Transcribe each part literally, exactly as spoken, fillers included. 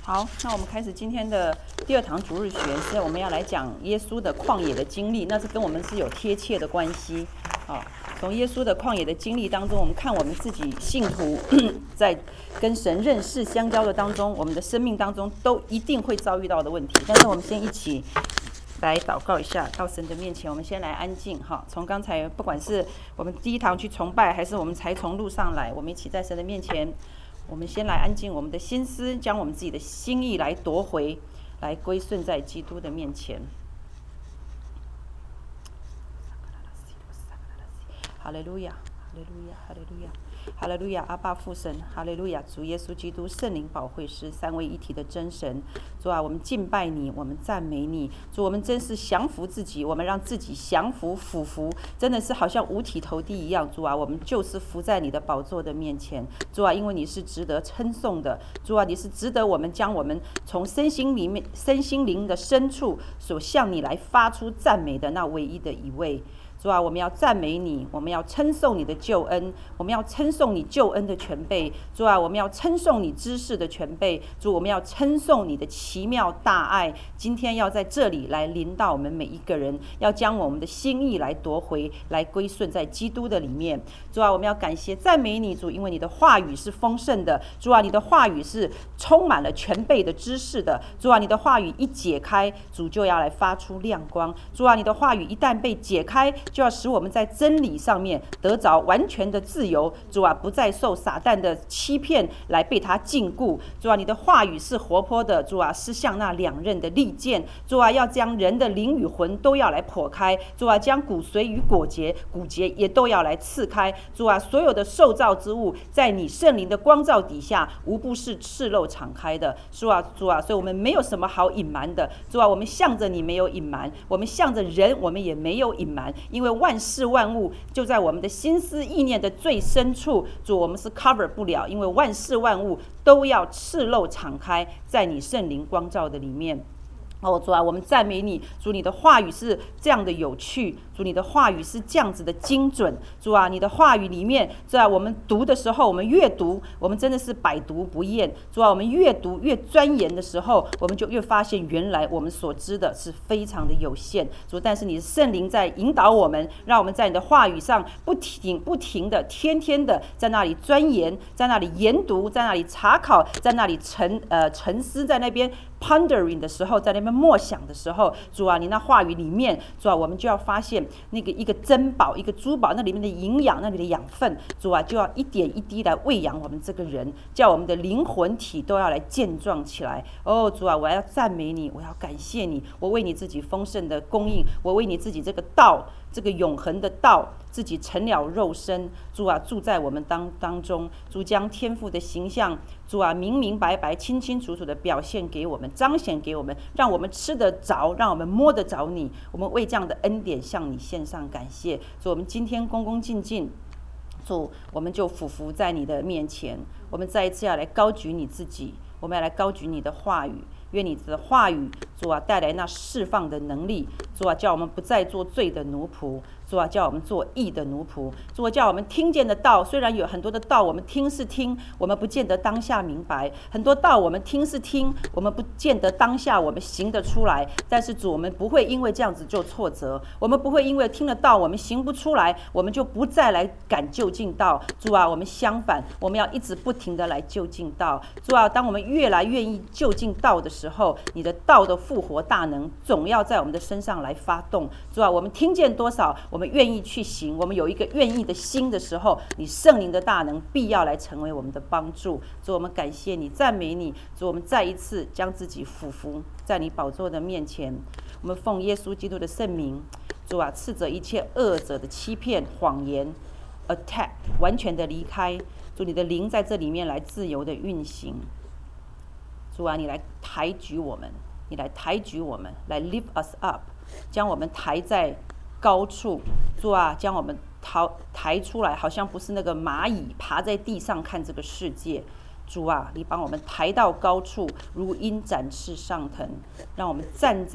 好，那我们开始今天的第二堂主日学，现在我们要来讲耶稣的旷野的经历，那是跟我们是有贴切的关系。好，从耶稣的旷野的经历当中，我们看我们自己信徒在跟神认识相交的当中，我们的生命当中都一定会遭遇到的问题。但是我们先一起来祷告一下，到神的面前，我们先来安静哈。从刚才不管是我们第一堂去崇拜，还是我们才从路上来，我们一起在神的面前。我们先来安静我们的心思，将我们自己的心意来夺回，来归顺在基督的面前。哈利路亚，哈利路亚，哈利路亚，哈利路亚！阿爸父神，哈利路亚！主耶稣基督，圣灵保惠师，三位一体的真神。主啊，我们敬拜你，我们赞美你。主，我们真是降服自己，我们让自己降服、俯伏，真的是好像五体投地一样。主啊，我们就是伏在你的宝座的面前。主啊，因为你是值得称颂的。主啊，你是值得我们将我们从身心里面、身心灵的深处所向你来发出赞美的那唯一的一位。主啊，我们要赞美你，我们要称颂你的救恩，我们要称颂你救恩的全备。主啊，我们要称颂你知识的全备。主，我们要称颂你的奇妙大爱。今天要在这里来临到我们每一个人，要将我们的心意来夺回，来归顺在基督的里面。主啊，我们要感谢赞美你，主，因为你的话语是丰盛的。主啊，你的话语是充满了全备的知识的。主啊，你的话语一解开，主就要来发出亮光。主啊，你的话语一旦被解开，就要使我们在真理上面得着完全的自由。主啊，不再受撒旦的欺骗来被他禁锢。主啊，你的话语是活泼的。主啊，是像那两刃的利剑。主啊，要将人的灵与魂都要来剖开。主啊，将骨髓与骨节骨节也都要来刺开。主啊，所有的受造之物在你圣灵的光照底下，无不是赤露敞开的。主啊，主啊，所以我们没有什么好隐瞒的。主啊，我们向着你没有隐瞒，我们向着人我们也没有隐瞒，因为万事万物就在我们的心思意念的最深处。主，我们是 cover 不了，因为万事万物都要赤露敞开，在你圣灵光照的里面。哦，主啊，我们赞美你。主，你的话语是这样的有趣。主，你的话语是这样子的精准。主啊，你的话语里面，主啊，我们读的时候，我们越读，我们真的是百读不厌。主啊，我们越读越钻研的时候，我们就越发现原来我们所知的是非常的有限。主，但是你的圣灵在引导我们，让我们在你的话语上不停不停的、天天的在那里钻研，在那里研读，在那里查考，在那里沉呃沉思，在那边 pondering 的时候，在那边默想的时候，主啊，你那话语里面，主啊，我们就要发现那个一个珍宝，一个珠宝，那里面的营养，那里的养分，主啊，就要一点一滴来喂养我们这个人，叫我们的灵魂体都要来健壮起来。哦，主啊，我要赞美你，我要感谢你，我为你自己丰盛的供应，我为你自己这个道，这个永恒的道，自己成了肉身。主啊，住在我们当当中。主将天父的形象，主啊，明明白白、清清楚楚的表现给我们，彰显给我们，让我们吃得着，让我们摸得着你。我们为这样的恩典向你献上感谢。主，我们今天恭恭敬敬，主，我们就俯伏在你的面前。我们再一次要来高举你自己，我们要来高举你的话语。愿你的话语，主啊，带来那释放的能力。主啊，叫我们不再做罪的奴仆。主啊，叫我们做义的奴仆。主啊，叫我们听见的道，虽然有很多的道我们听是听，我们不见得当下明白；很多道我们听是听，我们不见得当下我们行得出来。但是主，我们不会因为这样子就挫折，我们不会因为听了道我们行不出来，我们就不再来赶就近道。主啊，我们相反，我们要一直不停的来就近道。主啊，当我们越来愿意就近道的时候，你的道的复活大能总要在我们的身上来发动。主啊，我们听见多少，我们愿意去行，我们有一个愿意的心的时候，你圣灵的大能必要来成为我们的帮助。主，我们感谢你，赞美你。主，我们再一次将自己俯伏在你宝座的面前，我们奉耶稣基督的圣名。主啊，斥责一切恶者的欺骗、谎言 attack 完全的离开。主，你的灵在这里面来自由的运行。主啊，你来抬举我们，你来抬举我们，来 lift us up， 将我们抬在高处。主啊，将我们抬出来，好像不是那个蚂蚁爬在地上看这个世界。主啊，你帮我们抬到高处，如鹰展翅上腾，让我们站在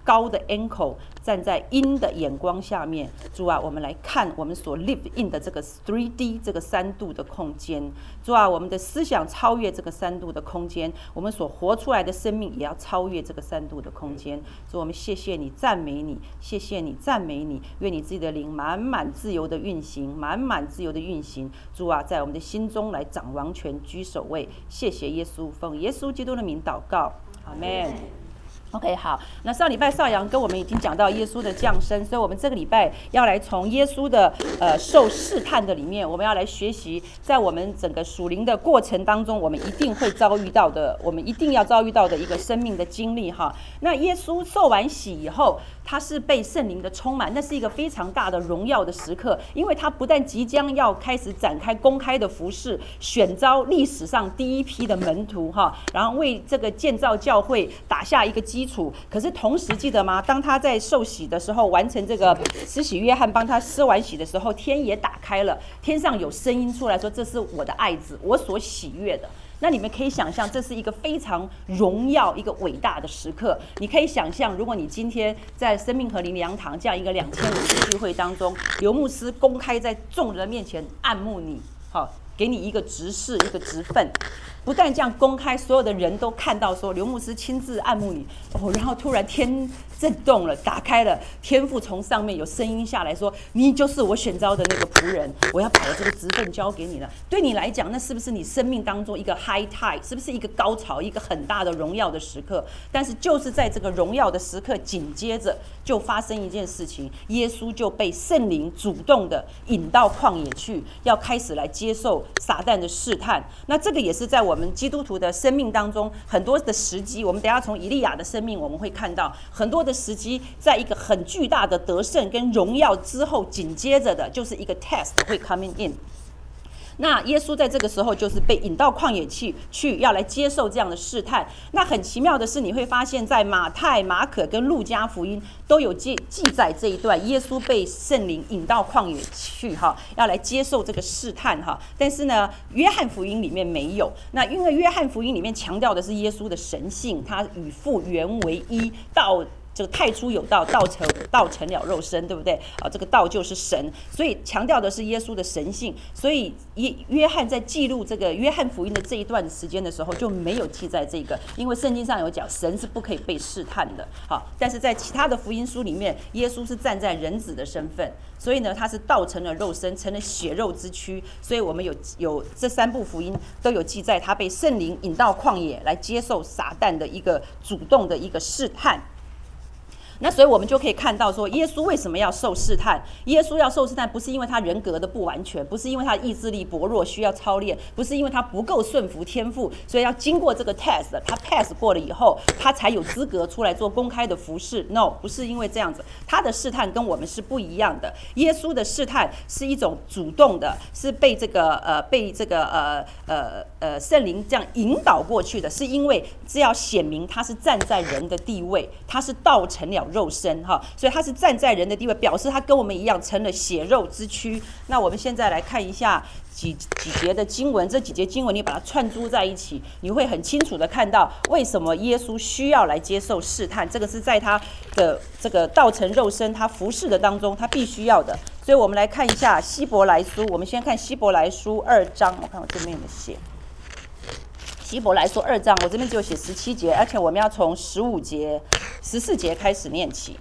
高的 ankle， 站在阴的眼光下面。主啊，我们来看我们所 live in 的这个 三 D 这个三度的空间。主啊，我们的思想超越这个三度的空间，我们所活出来的生命也要超越这个三度的空间。主，我们谢谢你，赞美你，谢谢你，赞美你，愿你自己的灵满满自由的运行，满满自由的运行。主啊，在我们的心中来掌王权，居首位。谢谢耶稣，奉耶稣基督的名祷告，阿们。OK， 好，那上礼拜少阳跟我们已经讲到耶稣的降生，所以我们这个礼拜要来从耶稣的呃受试探的里面，我们要来学习，在我们整个属灵的过程当中，我们一定会遭遇到的，我们一定要遭遇到的一个生命的经历哈。那耶稣受完洗以后，他是被圣灵的充满，那是一个非常大的荣耀的时刻，因为他不但即将要开始展开公开的服事，选召历史上第一批的门徒哈，然后为这个建造教会打下一个基础。可是同时记得吗？当他在受洗的时候，完成这个施洗约翰帮他施完洗的时候，天也打开了，天上有声音出来说：“这是我的爱子，我所喜悦的。”那你们可以想象，这是一个非常荣耀、一个伟大的时刻。你可以想象，如果你今天在生命河灵粮堂这样一个两千五次聚会当中，刘牧师公开在众人面前按慕你，好，给你一个职事、一个职分。不但这样公开，所有的人都看到说刘牧师亲自按慕你哦，然后突然天震动了，打开了，天父从上面有声音下来说：“你就是我选召的那个仆人，我要把我这个职分交给你了。”对你来讲，那是不是你生命当中一个 high tide？ 是不是一个高潮，一个很大的荣耀的时刻？但是就是在这个荣耀的时刻，紧接着就发生一件事情，耶稣就被圣灵主动的引到旷野去，要开始来接受撒旦的试探。那这个也是在我。我们基督徒的生命当中很多的时机，我们等一下从以利亚的生命我们会看到很多的时机，在一个很巨大的得胜跟荣耀之后，紧接着的就是一个 test 会 coming in。那耶稣在这个时候就是被引到旷野去，去要来接受这样的试探。那很奇妙的是，你会发现在马太、马可跟路加福音都有记记载这一段，耶稣被圣灵引到旷野去哈，要来接受这个试探哈。但是呢，约翰福音里面没有。那因为约翰福音里面强调的是耶稣的神性，他与父原为一，到这个太初有道，道成道成了肉身，对不对啊？这个道就是神，所以强调的是耶稣的神性。所以约约翰在记录这个约翰福音的这一段时间的时候，就没有记载这个，因为圣经上有讲神是不可以被试探的。好，但是在其他的福音书里面，耶稣是站在人子的身份，所以呢，他是道成了肉身，成了血肉之躯。所以我们有有这三部福音都有记载，他被圣灵引到旷野来接受撒旦的一个主动的一个试探。那所以我们就可以看到说，耶稣为什么要受试探？耶稣要受试探，不是因为他人格的不完全，不是因为他意志力薄弱需要操练，不是因为他不够顺服天父，所以要经过这个 test， 他 pass 过了以后，他才有资格出来做公开的服事。No， 不是因为这样子，他的试探跟我们是不一样的。耶稣的试探是一种主动的，是被这个呃被这个呃呃呃圣灵这样引导过去的，是因为这要显明他是站在人的地位，他是道成了肉身哈，所以他是站在人的地位，表示他跟我们一样成了血肉之躯。那我们现在来看一下几几节的经文，这几节经文你把它串珠在一起，你会很清楚的看到为什么耶稣需要来接受试探。这个是在他的这个道成肉身，他服侍的当中，他必须要的。所以我们来看一下希伯来书，我们先看希伯来书二章，我看我这边有没有写。希伯来书二章，我这边只有写十七节，而且我们要从十五节、十四节开始念起。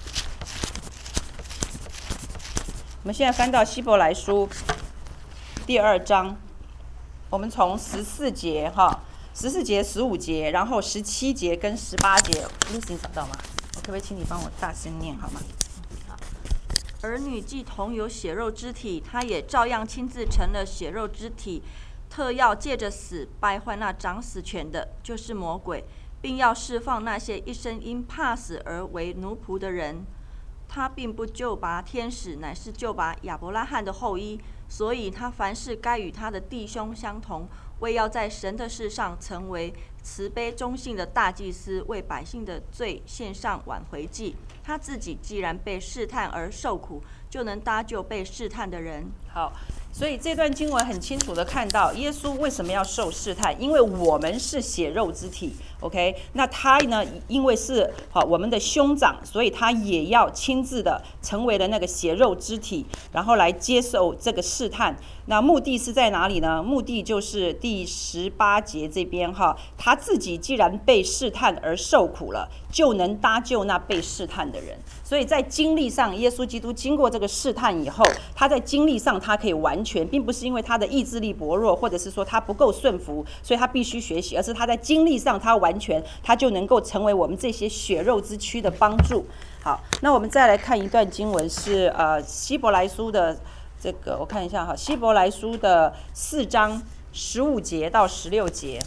我们现在翻到希伯来书第二章，我们从十四节哈，十四节、十五节，然后十七节跟十八节 ，Lucy 你找到吗？我可不可以请你帮我大声念好吗？ 儿女既同有血肉之体，他也照样亲自成了血肉之体。特要借着死败坏那掌死权的，就是魔鬼，并要释放那些一生因怕死而为奴仆的人。他并不救拔天使，乃是救拔亚伯拉罕的后裔。 所以他凡事该与他的弟兄相同，为要在神的事上成为慈悲忠信的大祭司，为百姓的罪献上挽回祭。他自己既然被试探而受苦，就能搭救被试探的人。 好，所以这段经文很清楚的看到，耶稣为什么要受试探？因为我们是血肉之体 ，OK？ 那他呢，因为是好我们的兄长，所以他也要亲自的成为了那个血肉之体，然后来接受这个试探。那目的是在哪里呢？目的就是第十八节这边哈，他自己既然被试探而受苦了，就能搭救那被试探的人。所以在经历上，耶稣基督经过这个试探以后，他在经历上他可以完全，并不是因为他的意志力薄弱，或者是说他不够顺服，所以他必须学习，而是他在经历上他完全，他就能够成为我们这些血肉之躯的帮助。好，那我们再来看一段经文是呃希伯来书的。这个我看一下哈，希伯来书的四章十五节到十六节。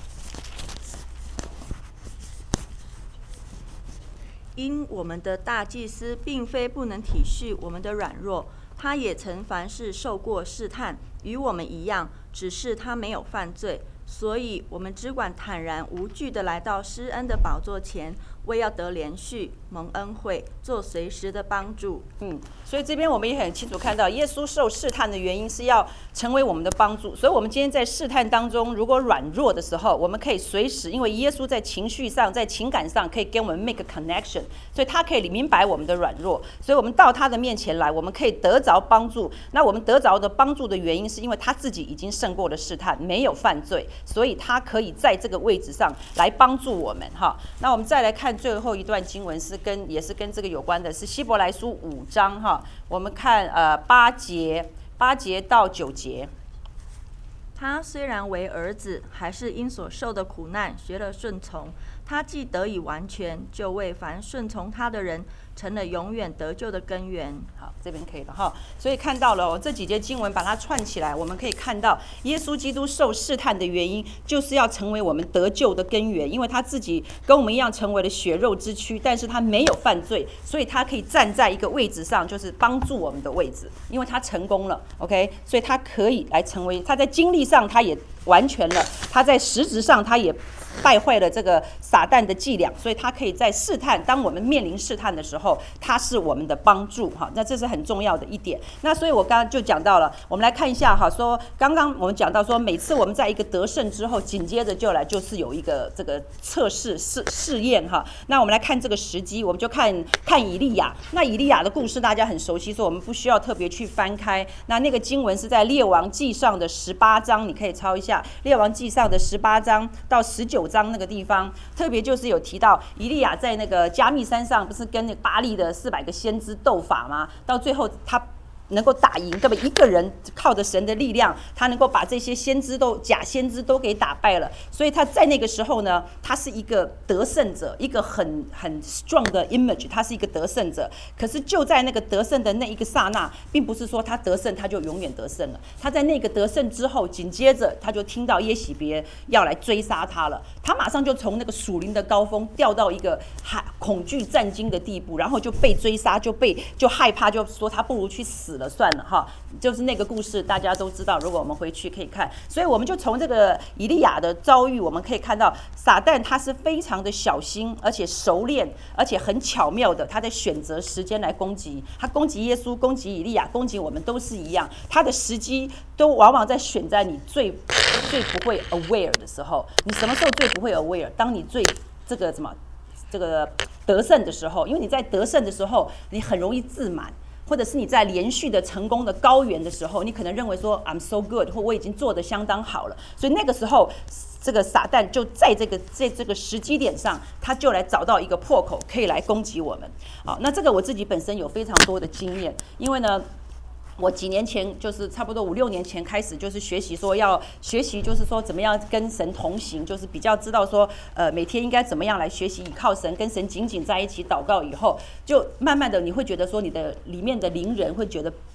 因我们的大祭司并非不能体恤我们的软弱，他也曾凡事受过试探，与我们一样，只是他没有犯罪。所以我们只管坦然无惧地来到施恩的宝座前，为要得连续蒙恩惠，做随时的帮助。 嗯，所以这边我们也很清楚看到，耶稣受试探的原因是要成为我们的帮助。所以我们今天在试探当中，如果软弱的时候，我们可以随时，因为耶稣在情绪上、在情感上可以跟我们 make a connection， 所以他可以明白我们的软弱，所以我们到他的面前来，我们可以得着帮助。那我们得着的帮助的原因，是因为他自己已经胜过了试探，没有犯罪，所以他可以在这个位置上来帮助我们哈。那我们再来看最后一段经文，是跟也是跟这个有关的，是希伯来书五章哈。我们看呃八节八节到九节。 他虽然为儿子，还是因所受的苦难学了顺从。他既得以完全，就为凡顺从他的人成了永远得救的根源。 好，这边可以了哈。所以看到了、哦、这几节经文，把它串起来，我们可以看到耶稣基督受试探的原因，就是要成为我们得救的根源。因为他自己跟我们一样成为了血肉之躯，但是他没有犯罪，所以他可以站在一个位置上，就是帮助我们的位置。因为他成功了 ，OK， 所以他可以来成为，他在经历上他也完全了，他在实质上他也败坏了这个撒旦的伎俩，所以他可以在试探，当我们面临试探的时候，他是我们的帮助哈。那这是很重要的一点。那所以我刚刚就讲到了，我们来看一下哈，说刚刚我们讲到说，每次我们在一个得胜之后，紧接着就来就是有一个这个测试试试验哈。那我们来看这个时机，我们就看看以利亚。那以利亚的故事大家很熟悉，所以我们不需要特别去翻开。那那个经文是在列王记上的十八章，你可以抄一下列王记上的十八章到十九章那个地方，特别就是有提到以利亚在那个加密山上不是跟那个巴利的四百个先知斗法吗？到最后他能够打赢，对不对？一个人靠着神的力量，他能够把这些先知都假先知都给打败了。所以他在那个时候呢，他是一个得胜者，一个很很 strong 的 image， 他是一个得胜者。可是就在那个得胜的那一个刹那，并不是说他得胜他就永远得胜了。他在那个得胜之后，紧接着他就听到耶洗别要来追杀他了，他马上就从那个属灵的高峰掉到一个恐惧战惊的地步，然后就被追杀，就被就害怕，就说他不如去死了算了哈。就是那个故事大家都知道，如果我们回去可以看。所以我们就从这个以利亚的遭遇，我们可以看到撒旦他是非常的小心，而且熟练，而且很巧妙的，他在选择时间来攻击。他攻击耶稣，攻击以利亚，攻击我们都是一样，他的时机都往往在选在你最最不会 aware 的时候。你什么时候最不会 aware？ 当你最这个什么这个得胜的时候，因为你在得胜的时候，你很容易自满。或者是你在连续的成功的高原的时候，你可能认为说 I'm so good， 或我已经做得相当好了，所以那个时候，这个撒旦就在这个在这个时机点上，他就来找到一个破口，可以来攻击我们。好，那这个我自己本身有非常多的经验，因为呢。我几年前就是差不多五六年前开始，就是学习说要学习，就是说怎么样跟神同行，就是比较知道说，呃，每天应该怎么样来学习倚靠神，跟神紧紧在一起祷告以后，就慢慢的你会觉得说你的里面的灵人会觉得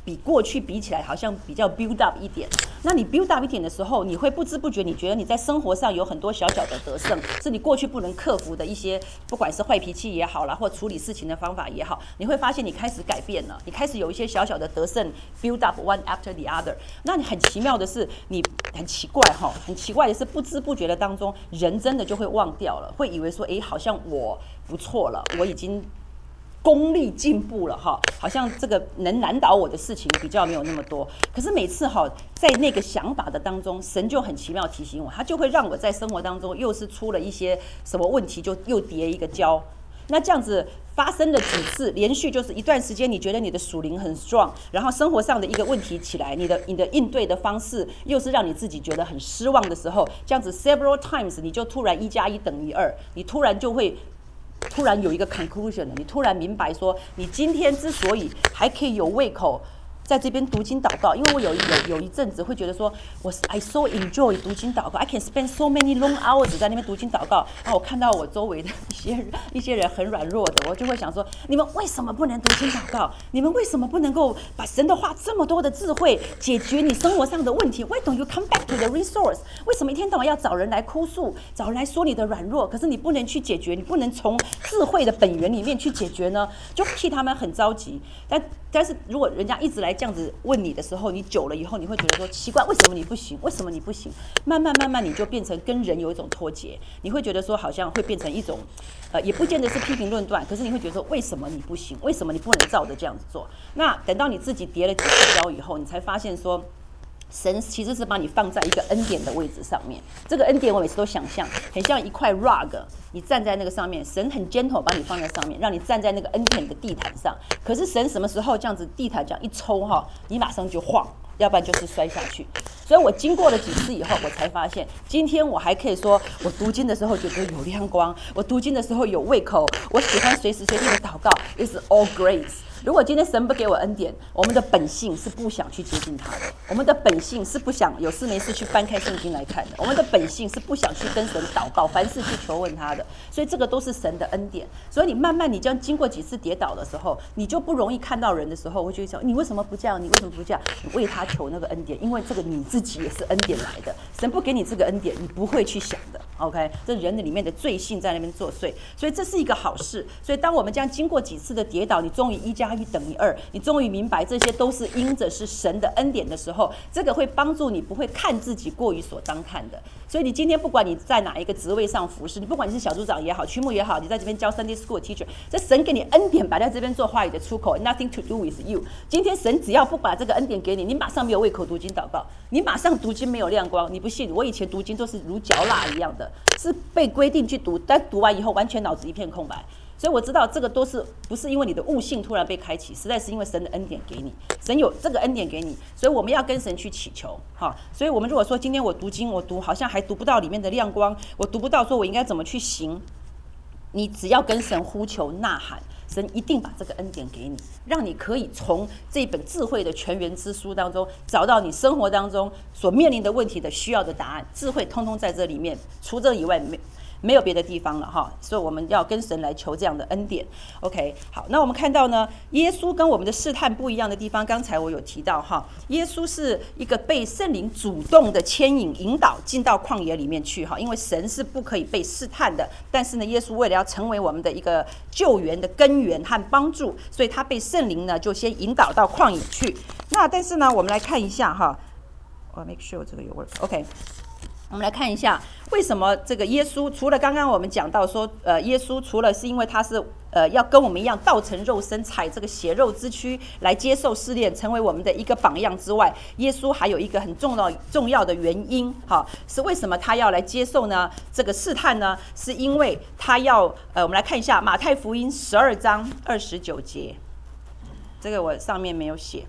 比过去比起来好像比较 build up 一点。那你 build up 一点的时候，你会不知不觉，你觉得你在生活上有很多小小的得胜，是你过去不能克服的一些，不管是坏脾气也好啦，或处理事情的方法也好，你会发现你开始改变了，你开始有一些小小的得胜 build up one after the other。那你很奇妙的是，你很奇怪哈，很奇怪的是，不知不觉的当中，人真的就会忘掉了，会以为说，哎，好像我不错了，我已经功力进步了哈，好像这个能难倒我的事情比较没有那么多。可是每次哈，在那个想法的当中，神就很奇妙提醒我，他就会让我在生活当中又是出了一些什么问题，就又跌一个跤。那这样子发生了几次，连续就是一段时间，你觉得你的属灵很 strong， 然后生活上的一个问题起来，你的你的应对的方式又是让你自己觉得很失望的时候，这样子 several times， 你就突然一加一等于二，你突然就会。突然有一个 conclusion 了，你突然明白说，你今天之所以还可以有胃口在这边读经祷告，因为我有有有一阵子会觉得说，我 I so enjoy 读经祷告 ，I can spend so many long hours 在那边读经祷告。然后我看到我周围的一些人一些人很软弱的，我就会想说，你们为什么不能读经祷告？你们为什么不能够把神的话这么多的智慧解决你生活上的问题 ？Why don't you come back to the resource？ 为什么一天到晚要找人来哭诉，找人来说你的软弱？可是你不能去解决，你不能从智慧的本源里面去解决呢？就替他们很着急。但但是如果人家一直来这样子问你的时候，你久了以后，你会觉得说奇怪，为什么你不行？为什么你不行？慢慢慢慢，你就变成跟人有一种脱节，你会觉得说好像会变成一种，呃，也不见得是批评论断，可是你会觉得说为什么你不行？为什么你不能照着这样子做？那等到你自己跌了几次跤以后，你才发现说。神其实是把你放在一个恩典的位置上面，这个恩典我每次都想象很像一块 rug， 你站在那个上面，神很 gentle 把你放在上面，让你站在那个恩典的地毯上。可是神什么时候这样子地毯这样一抽哈，你马上就晃，要不然就是摔下去。所以我经过了几次以后，我才发现，今天我还可以说，我读经的时候觉得有亮光，我读经的时候有胃口，我喜欢随时随地的祷告 ，is all grace。如果今天神不给我恩典，我们的本性是不想去接近他的，我们的本性是不想有事没事去翻开圣经来看的，我们的本性是不想去跟神祷告，凡事去求问他的。所以这个都是神的恩典。所以你慢慢你这样经过几次跌倒的时候，你就不容易看到人的时候，会觉得想你为什么不这样？你为什么不这样？你为他求那个恩典，因为这个你自己也是恩典来的。神不给你这个恩典，你不会去想的。OK， 这人的里面的罪性在那边作祟，所以这是一个好事。所以当我们这样经过几次的跌倒，你终于一加一等于二，你终于明白这些都是因着是神的恩典的时候，这个会帮助你不会看自己过于所当看的。所以你今天不管你在哪一个职位上服侍，你不管你是小组长也好，区牧也好，你在这边教 Sunday School teacher， 这神给你恩典摆在这边做话语的出口 ，nothing to do with you。今天神只要不把这个恩典给你，你马上没有胃口读经祷告，你马上读经没有亮光。你不信，我以前读经都是如嚼蜡一样的。是被规定去读，但读完以后完全脑子一片空白，所以我知道这个都是不是因为你的悟性突然被开启，实在是因为神的恩典给你，神有这个恩典给你，所以我们要跟神去祈求，哈。所以我们如果说今天我读经，我读好像还读不到里面的亮光，我读不到说我应该怎么去行，你只要跟神呼求呐喊，神一定把这个恩典给你，让你可以从这本智慧的全源之书当中找到你生活当中所面临的问题的需要的答案，智慧通通在这里面，除这以外没没有别的地方了哈，所以我们要跟神来求这样的恩典。OK， 好，那我们看到呢，耶稣跟我们的试探不一样的地方，刚才我有提到哈，耶稣是一个被圣灵主动的牵引引导进到旷野里面去哈，因为神是不可以被试探的，但是呢，耶稣为了要成为我们的一个救援的根源和帮助，所以他被圣灵呢就先引导到旷野去。那但是呢，我们来看一下哈，我 make sure 这个有 work。OK。我们来看一下，为什么这个耶稣除了刚刚我们讲到说，呃，耶稣除了是因为他是呃要跟我们一样道成肉身，踩这个血肉之躯来接受试炼，成为我们的一个榜样之外，耶稣还有一个很重要重要的原因，哈，是为什么他要来接受呢？这个试探呢，是因为他要呃，我们来看一下马太福音十二章二十九节，这个我上面没有写。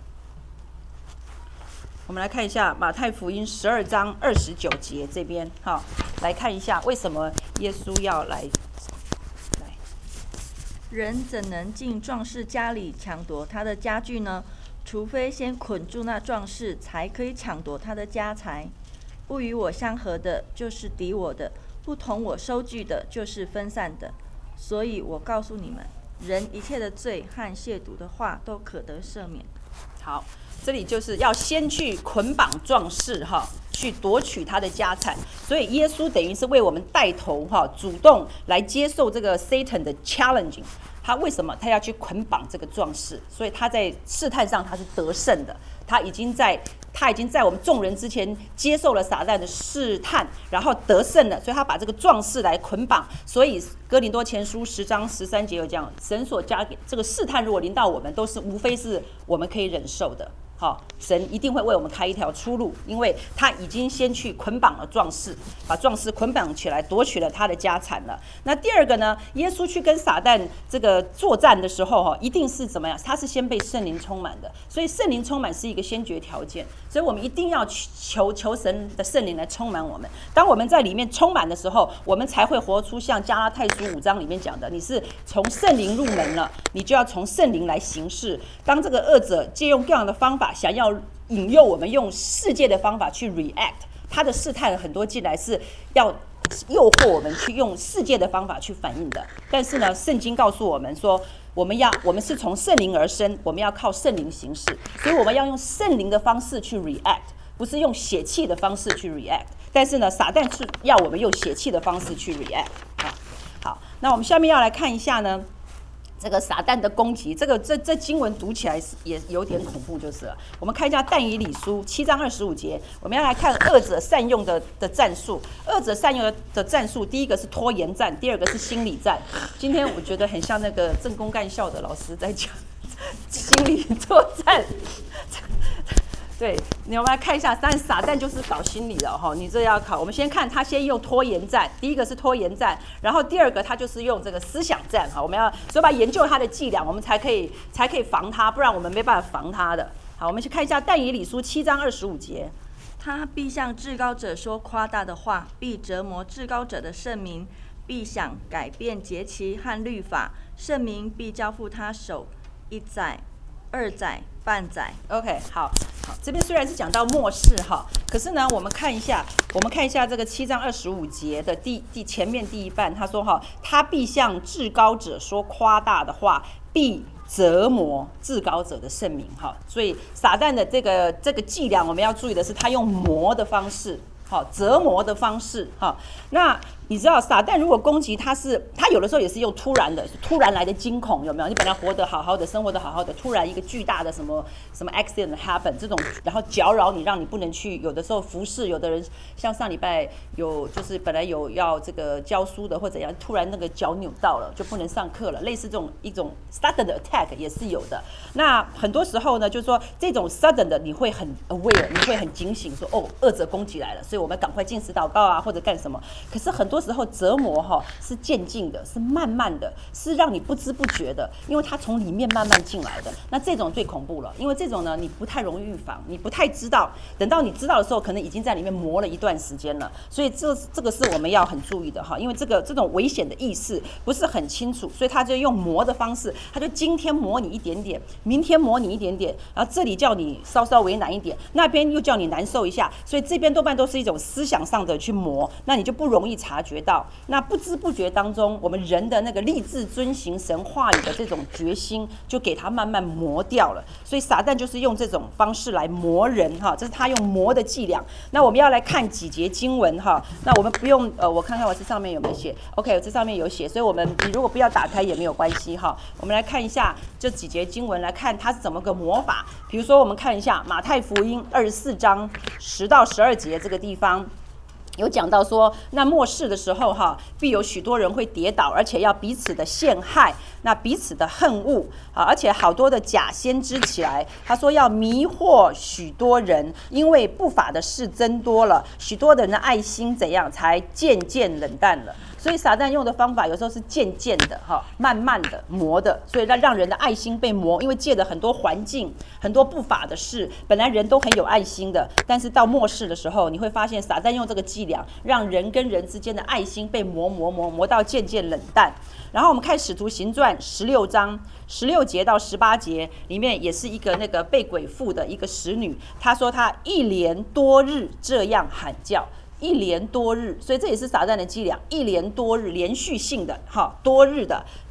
我们来看一下马太福音十二章二十九节这边，哈，来看一下为什么耶稣要来。来， 人怎能进壮士家里抢夺他的家具呢？除非先捆住那壮士，才可以抢夺他的家财。不与我相合的，就是敌我的；不同我收据的，就是分散的。所以我告诉你们，人一切的罪和亵渎的话，都可得赦免。 好，这里就是要先去捆绑壮士哈，去夺取他的家产。所以耶稣等于是为我们带头哈，主动来接受这个 Satan 的 challenging。他为什么他要去捆绑这个壮士？所以他在试探上他是得胜的，他已经在他已经在我们众人之前接受了撒旦的试探，然后得胜了，所以他把这个壮士来捆绑。所以哥林多前书十章十三节有讲，神所加给这个试探，如果临到我们，都是无非是我们可以忍受的。好，神一定会为我们开一条出路，因为他已经先去捆绑了壮士，把壮士捆绑起来，夺取了他的家产了。那第二个呢，耶稣去跟撒旦这个作战的时候，哈，一定是怎么样？他是先被圣灵充满的，所以圣灵充满是一个先决条件，所以我们一定要求求神的圣灵来充满我们。当我们在里面充满的时候，我们才会活出像加拉太书五章里面讲的，你是从圣灵入门了，你就要从圣灵来行事。当这个恶者借用各样的方法，想要引诱我们用世界的方法去 react， 他的试探很多进来是要诱惑我们去用世界的方法去反应的。但是呢，圣经告诉我们说，我们要我们是从圣灵而生，我们要靠圣灵行事，所以我们要用圣灵的方式去 react， 不是用血气的方式去 react。但是呢，撒旦是要我们用血气的方式去 react。好，好，那我们下面要来看一下呢。这个撒旦的攻击，这个这这经文读起来也有点恐怖，就是了。我们看一下但以理书七章二十五节，我们要来看恶者善用的的战术。恶者善用的的战术，第一个是拖延战，第二个是心理战。今天我觉得很像那个政工干校的老师在讲心理作战。对，你我们来看一下，但撒旦就是搞心理了哈。你这要考，我们先看他先用拖延战，第一个是拖延战，然后第二个他就是用这个思想战哈。我们要所以把研究他的伎俩，我们才可以才可以防他，不然我们没办法防他的。好，我们去看一下但以理书七章二十五节， 他必向至高者说夸大的话，必折磨至高者的圣名，必想改变节期和律法，圣名必交付他手，一载、二载、半载。 OK， 好，好，这边虽然是讲到末世哈，可是呢，我们看一下，我们看一下这个七章二十五节的第第前面第一半，他说哈，他必向至高者说夸大的话，必折磨至高者的圣名哈。所以撒旦的这个这个伎俩，我们要注意的是，他用磨的方式。好，折磨的方式哈。那你知道撒旦如果攻击他是，他有的时候也是用突然的，突然来的惊恐，有没有？你本来活得好好的，生活得好好的，突然一个巨大的什么什么 accident happen 这种，然后搅扰你，让你不能去。有的时候服侍，有的人像上礼拜有就是本来有要这个教书的或怎样，突然那个脚扭到了，就不能上课了。类似这种一种 sudden 的 attack 也是有的。那很多时候呢，就是说这种 sudden 的你会很 aware， 你会很警醒，说哦，恶者攻击来了，所以我们赶快禁食祷告啊，或者干什么。可是很多时候折磨哈是渐进的，是慢慢的，是让你不知不觉的，因为它从里面慢慢进来的。那这种最恐怖了，因为这种呢你不太容易预防，你不太知道，等到你知道的时候，可能已经在里面磨了一段时间了。所以这这个是我们要很注意的哈，因为这个这种危险的意识不是很清楚，所以他就用磨的方式，他就今天磨你一点点，明天磨你一点点，然后这里叫你稍稍为难一点，那边又叫你难受一下，所以这边多半都是一种思想上的去磨，那你就不容易察觉到。那不知不觉当中，我们人的那个立志遵行神话语的这种决心，就给他慢慢磨掉了。所以撒旦就是用这种方式来磨人哈，这是他用磨的伎俩。那我们要来看几节经文哈，那我们不用呃，我看看我这上面有没有写 ，OK， 这上面有写，所以我们你如果不要打开也没有关系哈。我们来看一下这几节经文，来看它是怎么个魔法。比如说，我们看一下马太福音二十四章十到十二节这个地方。有讲到说，那末世的时候哈，必有许多人会跌倒，而且要彼此的陷害，那彼此的恨恶啊，而且好多的假先知起来，他说要迷惑许多人，因为不法的事增多了，许多的人的爱心怎样，才渐渐冷淡了。所以撒旦用的方法有时候是渐渐的哈，慢慢的磨的，所以让让人的爱心被磨，因为借着很多环境、很多不法的事，本来人都很有爱心的，但是到末世的时候，你会发现撒旦用这个伎俩，让人跟人之间的爱心被磨磨磨磨到渐渐冷淡。然后我们看使徒行传十六章十六节到十八节，里面也是一个那个被鬼附的一个使女，她说她一连多日这样喊叫。一连多日，所以这也是撒旦的伎俩，一连多日，连续性的，好，多日的，好。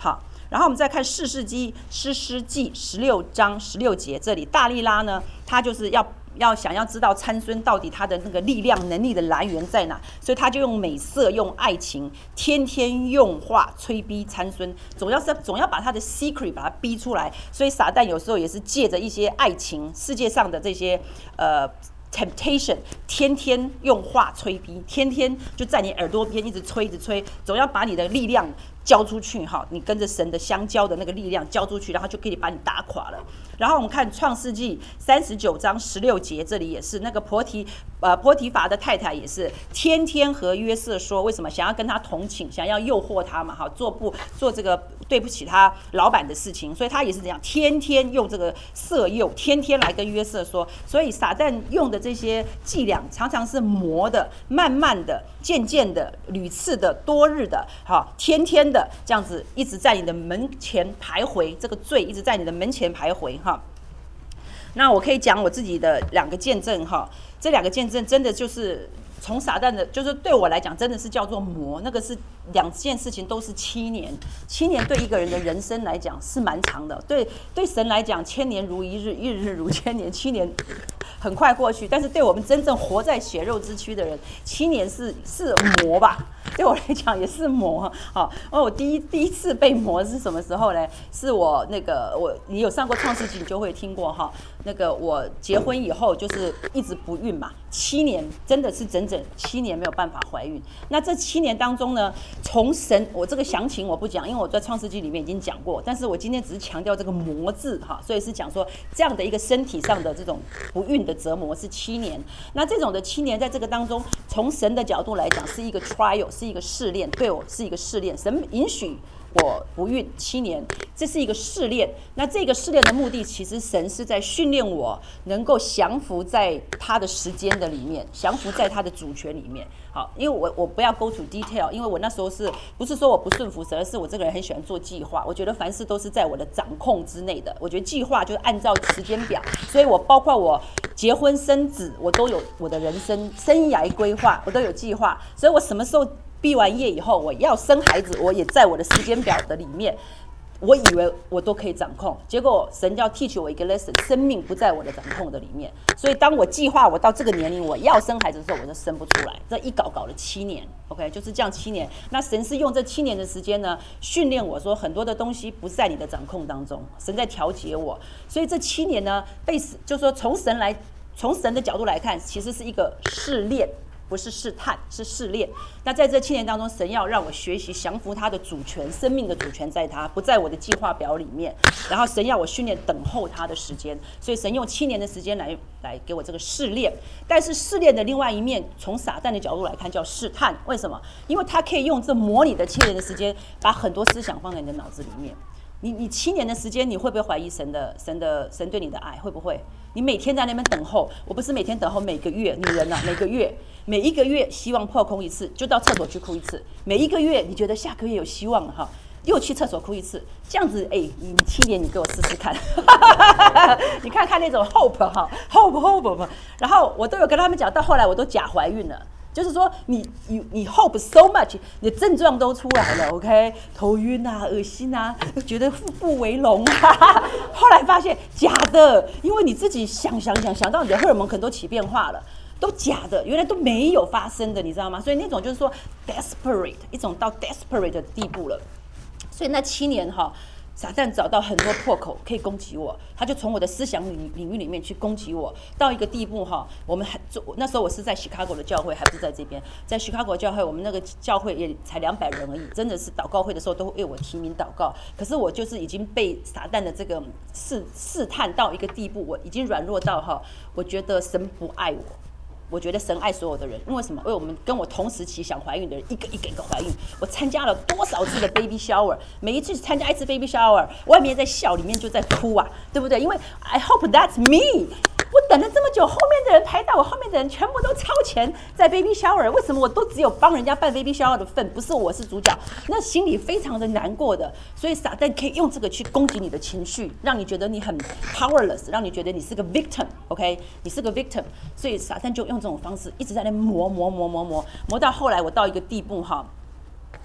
然后我们再看士师记士师记十六章十六节，这里大利拉呢，他就是要要想要知道参孙到底他的那个力量能力的来源在哪，所以他就用美色用爱情，天天用话催逼参孙，总要是总要把他的 secret 把他逼出来。所以撒旦有时候也是借着一些爱情，世界上的这些呃。temptation 天天用话催逼，天天就在你耳朵边一直催一直催，总要把你的力量交出去哈，你跟着神的相交的那个力量交出去，然后就可以把你打垮了。然后我们看创世纪三十九章十六节，这里也是那个波提呃波提乏的太太也是天天和约瑟说，为什么想要跟他同寝，想要诱惑他嘛，哈，做不做这个对不起他老板的事情，所以他也是这样，天天用这个色诱，天天来跟约瑟说。所以撒旦用的这些伎俩，常常是磨的、慢慢的、渐渐的、屡次的、多日的，哈，天天的这样子，一直在你的门前徘徊，这个罪一直在你的门前徘徊，哈。那我可以讲我自己的两个见证，哈，这两个见证真的就是从撒旦的，就是对我来讲，真的是叫做磨，那个是两件事情都是七年，七年对一个人的人生来讲是蛮长的，对对神来讲，千年如一日，一日如千年，七年很快过去，但是对我们真正活在血肉之躯的人，七年是是磨吧，对我来讲也是磨。好，哦，我第一第一次被磨是什么时候呢？是我那个我你有上过创世纪，你就会听过哈。那个我结婚以后就是一直不孕嘛，七年真的是整整七年没有办法怀孕。那这七年当中呢，从神我这个详情我不讲，因为我在创世纪里面已经讲过，但是我今天只是强调这个磨字哈，所以是讲说这样的一个身体上的这种不孕的折磨是七年。那这种的七年在这个当中，从神的角度来讲是一个 trial， 是一个试炼，对我是一个试炼，神允许我不孕七年，这是一个试炼。那这个试炼的目的，其实神是在训练我能够降服在他的时间的里面，降服在他的主权里面。好，因为我我不要 go to detail， 因为我那时候是不是说我不顺服神，而是我这个人很喜欢做计划。我觉得凡事都是在我的掌控之内的。我觉得计划就是按照时间表，所以我包括我结婚生子，我都有我的人生生涯规划，我都有计划。所以我什么时候毕完业以后，我要生孩子，我也在我的时间表的里面。我以为我都可以掌控，结果神要 teach 我一个 lesson， 生命不在我的掌控的里面。所以当我计划我到这个年龄我要生孩子的时候，我就生不出来。这一搞搞了七年 ，OK， 就是这样七年。那神是用这七年的时间呢，训练我说很多的东西不在你的掌控当中，神在调节我。所以这七年呢，被就是说从神来，从神的角度来看，其实是一个试炼。不是试探，是试炼。那在这七年当中，神要让我学习降服他的主权，生命的主权在他，不在我的计划表里面。然后神要我训练等候他的时间，所以神用七年的时间来来给我这个试炼。但是试炼的另外一面，从撒旦的角度来看叫试探。为什么？因为他可以用这模拟的七年的时间，把很多思想放在你的脑子里面。你你七年的时间，你会不会怀疑神的神的神对你的爱？会不会？你每天在那边等候，我不是每天等候，每个月，女人啊，每个月，每一个月希望破空一次，就到厕所去哭一次。每一个月，你觉得下个月有希望了哈，又去厕所哭一次，这样子，哎、欸，你七年你给我试试看，你看看那种 hope 哈 ，hope hope， 然后我都有跟他们讲，到后来我都假怀孕了。就是说你，你你 hope so much， 你的症状都出来了 ，OK， 头晕啊，恶心啊，觉得腹部为隆啊。后来发现假的，因为你自己想想想想到你的荷尔蒙可能都起变化了，都假的，原来都没有发生的，你知道吗？所以那种就是说 desperate， 一种到 desperate 的地步了。所以那七年哈。撒旦找到很多破口可以攻击我，他就从我的思想领领域里面去攻击我，到一个地步哈。我们还那时候我是在 Chicago 的教会，还不是在这边，在 Chicago 教会，我们那个教会也才两百人而已，真的是祷告会的时候都会为我提名祷告。可是我就是已经被撒旦的这个试试探到一个地步，我已经软弱到哈，我觉得神不爱我。我觉得神爱所有的人，因为什么？因为我们跟我同时期想怀孕的人，一个一个一个怀孕。我参加了多少次的 baby shower， 每一次参加一次 baby shower， 外面在笑，里面就在哭啊，对不对？因为 I hope that's me。我等了这么久，后面的人排到我后面的人全部都超前在 baby shower， 为什么我都只有帮人家办 baby shower 的份，不是我是主角？那心里非常的难过的。所以撒旦可以用这个去攻击你的情绪，让你觉得你很 powerless， 让你觉得你是个 victim，OK， 你是个 victim。所以撒旦就用这种方式一直在那磨磨磨磨磨磨到后来，我到一个地步哈。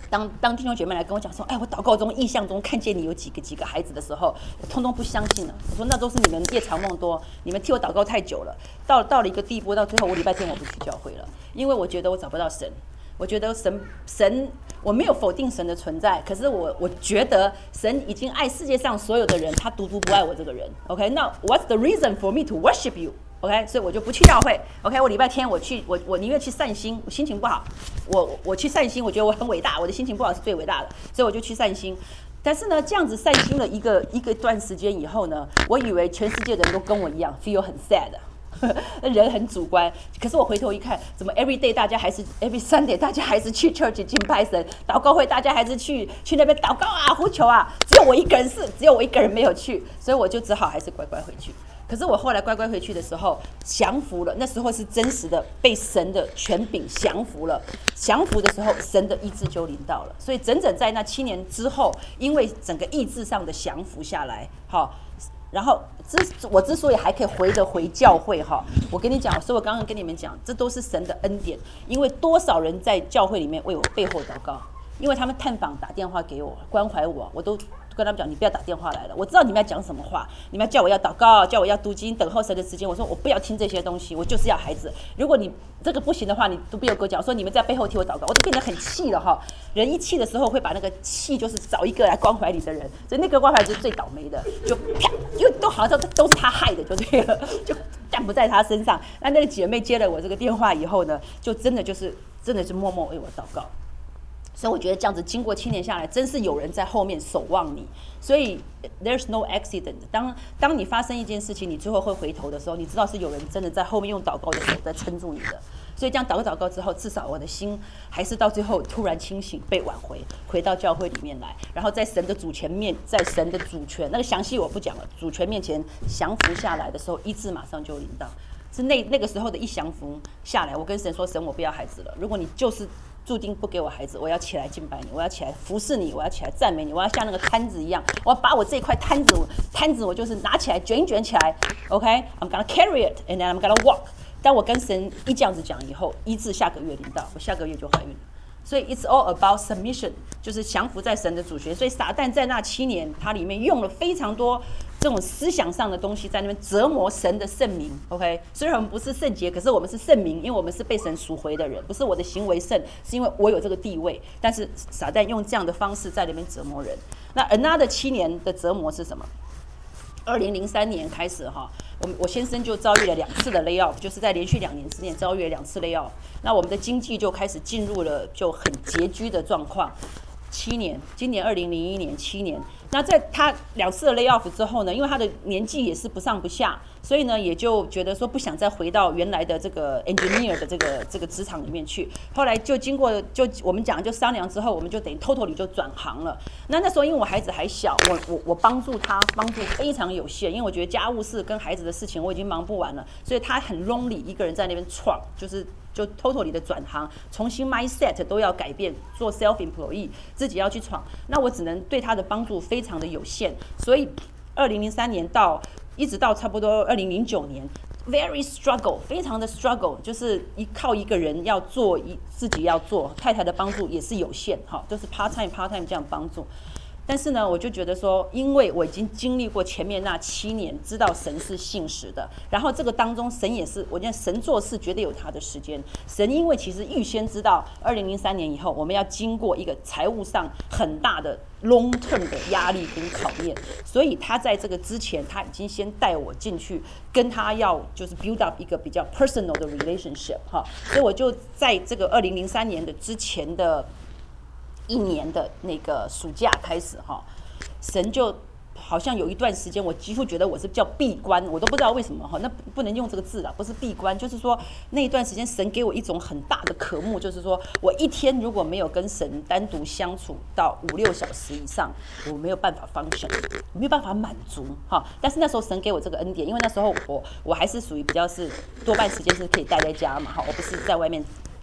当当弟兄姐妹来跟我讲说，哎，我祷告中、意象中看见你有几个几个孩子的时候，我通通不相信了。我说那都是你们夜长梦多，你们替我祷告太久了。到到了一个地步，到最后我礼拜天我不去教会了，因为我觉得我找不到神。我觉得神神我没有否定神的存在，可是我我觉得神已经爱世界上所有的人，他独独不爱我这个人。OK， 那 What's the reason for me to worship you？OK， 所以我就不去教会。OK， 我礼拜天我去，我我宁愿去散心，我心情不好，我我去散心，我觉得我很伟大，我的心情不好是最伟大的，所以我就去散心。但是呢，这样子散心了一个一个段时间以后呢，我以为全世界的人都跟我一样 ，feel 很 sad。人很主观，可是我回头一看，怎么 every day 大家还是 every Sunday 大家还是去 church 敬拜神，祷告会大家还是去去那边祷告啊、呼求啊，只有我一个人是，只有我一个人没有去，所以我就只好还是乖乖回去。可是我后来乖乖回去的时候，降服了，那时候是真实的被神的权柄降服了。降服的时候，神的意志就临到了。所以整整在那七年之后，因为整个意志上的降服下来，好。然后之我之所以还可以回着回教会哈，我跟你讲，所以我刚刚跟你们讲，这都是神的恩典。因为多少人在教会里面为我背后祷告，因为他们探访打电话给我关怀我，我都跟他们讲，你不要打电话来了，我知道你们要讲什么话，你们要叫我要祷告，叫我要读经，等候神的时间。我说我不要听这些东西，我就是要孩子。如果你这个不行的话，你都不要跟我讲，说你们在背后替我祷告，我都变得很气了哈。人一气的时候会把那个气就是找一个来关怀你的人，所以那个关怀就是最倒霉的，就啪，因为都好像都是他害的，就对了，就但不在他身上。那那个姐妹接了我这个电话以后呢，就真的就是真的是默默为我祷告。所以我觉得这样子经过七年下来，真是有人在后面守望你。所以 there's no accident。当当你发生一件事情，你最后会回头的时候，你知道是有人真的在后面用祷告的手在撑住你的。所以这样祷告祷告之后，至少我的心还是到最后突然清醒，被挽回，回到教会里面来，然后在神的主权面，在神的主权那个详细我不讲了，主权面前降服下来的时候，医治马上就临到。是那那个时候的一降服下来，我跟神说：神，我不要孩子了。如果你就是注定不给我孩子，我要起来敬拜你，我要起来服侍你，我要起来赞美你，我要像那个摊子一样，我要把我这一块摊子，摊子我就是拿起来卷一卷起来 ，OK，I'm gonna carry it and then I'm gonna walk。当我跟神一这样子讲以后，医治下个月临到，我下个月就怀孕了。所以 it's all about submission， 就是降服在神的主权。所以撒旦在那七年，他里面用了非常多这种思想上的东西，在那边折磨神的圣名。OK， 虽然我们不是圣洁，可是我们是圣名，因为我们是被神赎回的人，不是我的行为圣，是因为我有这个地位。但是撒旦用这样的方式在那边折磨人。那 another 七年的折磨是什么？二零零三年开始哈，我我先生就遭遇了两次的 lay off， 就是在连续两年之内遭遇了两次 lay off。那我们的经济就开始进入了就很拮据的状况。七年，今年二零零一年七年。那在他两次的 lay off 之后呢，因为他的年纪也是不上不下，所以呢也就觉得说不想再回到原来的这个 engineer 的这个这个职场里面去。后来就经过就我们讲就商量之后，我们就等于 totally 就转行了。那那时候因为我孩子还小，我我我帮助他帮助非常有限，因为我觉得家务事跟孩子的事情我已经忙不完了，所以他很 lonely 一个人在那边闯，就是就 totally 的转行，重新 mindset 都要改变，做 self employee 自己要去闯。那我只能对他的帮助非常的有限，所以二零零三年到一直到差不多二零零九年 ，very struggle， 非常的 struggle， 就是一靠一个人要做一自己要做，太太的帮助也是有限，哈，就是 part time part time 这样帮助。但是呢，我就觉得说，因为我已经经历过前面那七年，知道神是信实的，然后这个当中神也是，我觉得神做事绝对有他的时间。神因为其实预先知道，二零零三年以后我们要经过一个财务上很大的 long term 的压力跟考验，所以他在这个之前，他已经先带我进去，跟他要就是 build up 一个比较 personal 的 relationship 哈，所以我就在这个二零零三年的之前的一年的那个暑假开始哈，神就好像有一段时间，我几乎觉得我是叫闭关，我都不知道为什么哈，那不能用这个字啦，不是闭关，就是说那一段时间神给我一种很大的渴慕，就是说我一天如果没有跟神单独相处到五六小时以上，我没有办法 function， 我没有办法满足哈。但是那时候神给我这个恩典，因为那时候我我还是属于比较是多半时间是可以待在家嘛哈，我不是在外面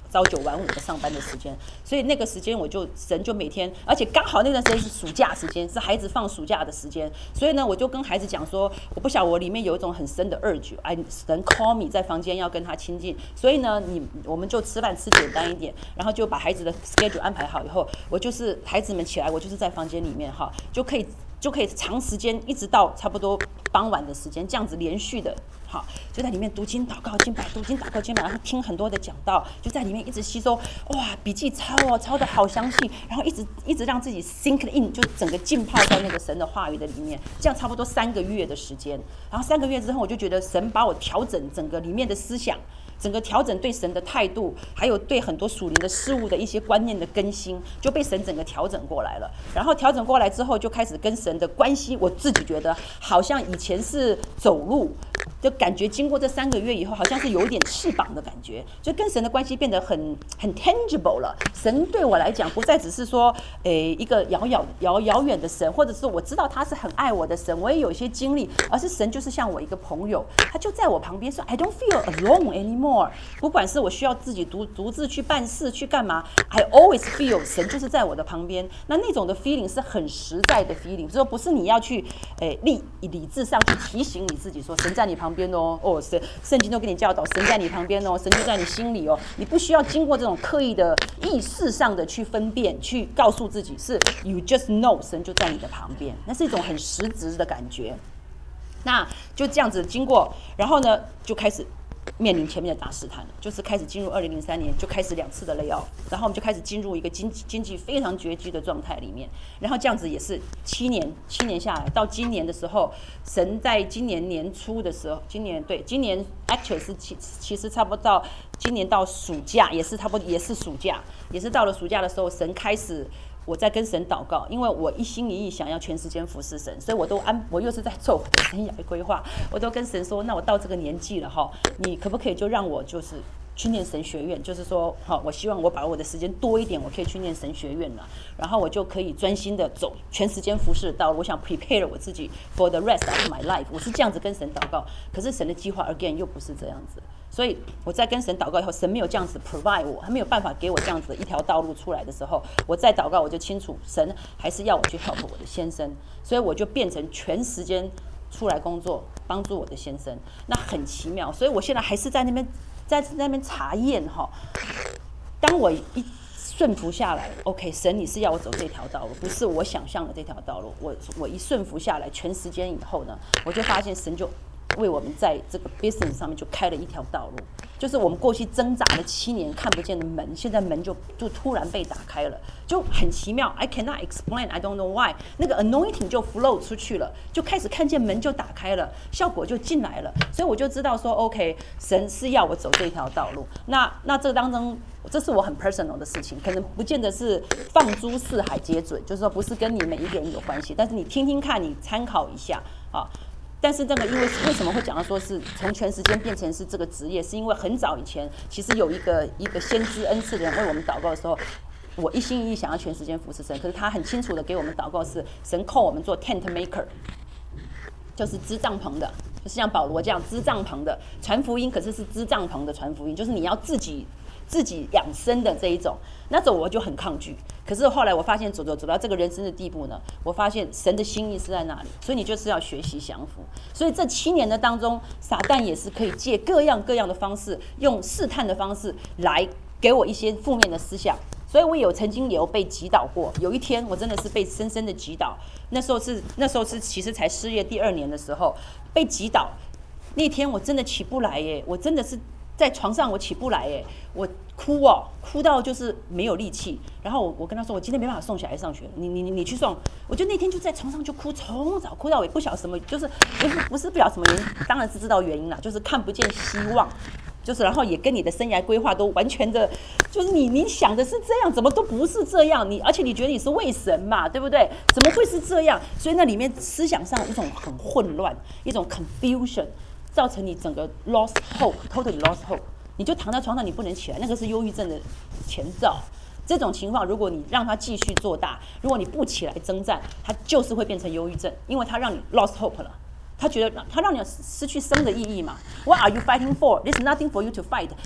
朝九晚五的上班的时间，所以那个时间我就神就每天，而且刚好那段时间是暑假时间，是孩子放暑假的时间，所以呢，我就跟孩子讲说，我不晓得我里面有一种很深的 urge， 哎，神 call me 在房间要跟他亲近，所以呢，你我们就吃饭吃简单一点，然后就把孩子的 schedule 安排好以后，我就是孩子们起来，我就是在房间里面哈，就可以。就可以长时间一直到差不多傍晚的时间，这样子连续的，好，就在里面读经祷告敬拜，读经祷告敬拜，然后听很多的讲道，就在里面一直吸收，哇，笔记抄哦，抄的好详细，然后一直一直让自己 sink in， 就整个浸泡在那个神的话语的里面，这样差不多三个月的时间，然后三个月之后，我就觉得神把我调整整个里面的思想。整个调整对神的态度，还有对很多属灵的事物的一些观念的更新，就被神整个调整过来了。然后调整过来之后，就开始跟神的关系，我自己觉得好像以前是走路，就感觉经过这三个月以后，好像是有一点翅膀的感觉，就跟神的关系变得很很 tangible 了。神对我来讲，不再只是说，诶一个遥遥遥遥远的神，或者是我知道他是很爱我的神，我也有一些经历，而是神就是像我一个朋友，他就在我旁边说 ，I don't feel alone anymore。不管是我需要自己独独自去办事去干嘛 ，I always feel 神就是在我的旁边。那那种的 feeling 是很实在的 feeling， 说不是你要去诶理理智上去提醒你自己说神在你旁边哦，哦神圣经都给你教导神在你旁边哦，神就在你心里哦，你不需要经过这种刻意的意识上的去分辨，去告诉自己是 you just know 神就在你的旁边，那是一种很实质的感觉。那就这样子经过，然后呢就开始。面临前面的大试探了，就是开始进入二零零三年，就开始两次的 layoff， 然后我们就开始进入一个经济经济非常拮据的状态里面，然后这样子也是七年七年下来，到今年的时候，神在今年年初的时候，今年对今年 actually 是其其实差不多到今年到暑假也是差不多也是暑假，也是到了暑假的时候，神开始。我在跟神祷告，因为我一心一意想要全时间服侍神，所以我都安，我又是在做我的生涯规划，我都跟神说，那我到这个年纪了哈，你可不可以就让我就是去念神学院？就是说，哈，我希望我把我的时间多一点，我可以去念神学院了，然后我就可以专心的走全时间服侍的道路。我想 prepare 我自己 for the rest of my life， 我是这样子跟神祷告。可是神的计划 again 又不是这样子。所以我在跟神祷告以后，神没有这样子 provide 我，他没有办法给我这样子的一条道路出来的时候，我再祷告我就清楚，神还是要我去 help 我的先生，所以我就变成全时间出来工作，帮助我的先生，那很奇妙。所以我现在还是在那边，在那边查验哈。当我一顺服下来 ，OK， 神你是要我走这条道路，不是我想象的这条道路。我我一顺服下来，全时间以后呢，我就发现神就。为我们在这个 business 上面就开了一条道路，就是我们过去挣扎了七年看不见的门，现在门就就突然被打开了，就很奇妙。I cannot explain, I don't know why。那个 anointing 就 flow 出去了，就开始看见门就打开了，效果就进来了，所以我就知道说 ，OK， 神是要我走这条道路。那那这当中，这是我很 personal 的事情，可能不见得是放诸四海皆准，就是说不是跟你每一个人有关系，但是你听听看，你参考一下啊。但是这个因为为什么会讲到说是从全时间变成是这个职业，是因为很早以前其实有一个一个先知恩赐的人为我们祷告的时候，我一心一意想要全时间服侍神，可是他很清楚的给我们祷告是神扣我们做 tent maker， 就是织帐篷的，就是像保罗这样织帐篷的传福音，可是是织帐篷的传福音，就是你要自己自己养生的这一种，那种我就很抗拒。可是后来我发现走走走到这个人生的地步呢，我发现神的心意是在那里，所以你就是要学习降服。所以这七年的当中，撒旦也是可以借各样各样的方式，用试探的方式来给我一些负面的思想。所以我有曾经也有被击倒过，有一天我真的是被深深的击倒。那时候是那时候是其实才失业第二年的时候被击倒，那天我真的起不来耶，我真的是。在床上我起不来耶，我哭哦，哭到就是没有力气。然后我我跟他说，我今天没办法送小孩上学了，你你你去送。我就那天就在床上就哭，从早哭到尾，不晓得什么，就是不是不是不晓得什么原因，当然是知道原因啦，就是看不见希望，就是然后也跟你的生涯规划都完全的，就是你你想的是这样，怎么都不是这样，你而且你觉得你是为神嘛，对不对？怎么会是这样？所以那里面思想上一种很混乱，一种 confusion。造成你整个 lost hope, totally lost hope， 你就躺在床上，你不能起来，那个是忧郁症的前兆。这种情况，如果你让它继续做大，如果你不起来征战，它就是会变成忧郁症，因为它让你 lost hope 了。他觉得它让你失去生的意义嘛 ？What are you fighting for? There's nothing for you to fight。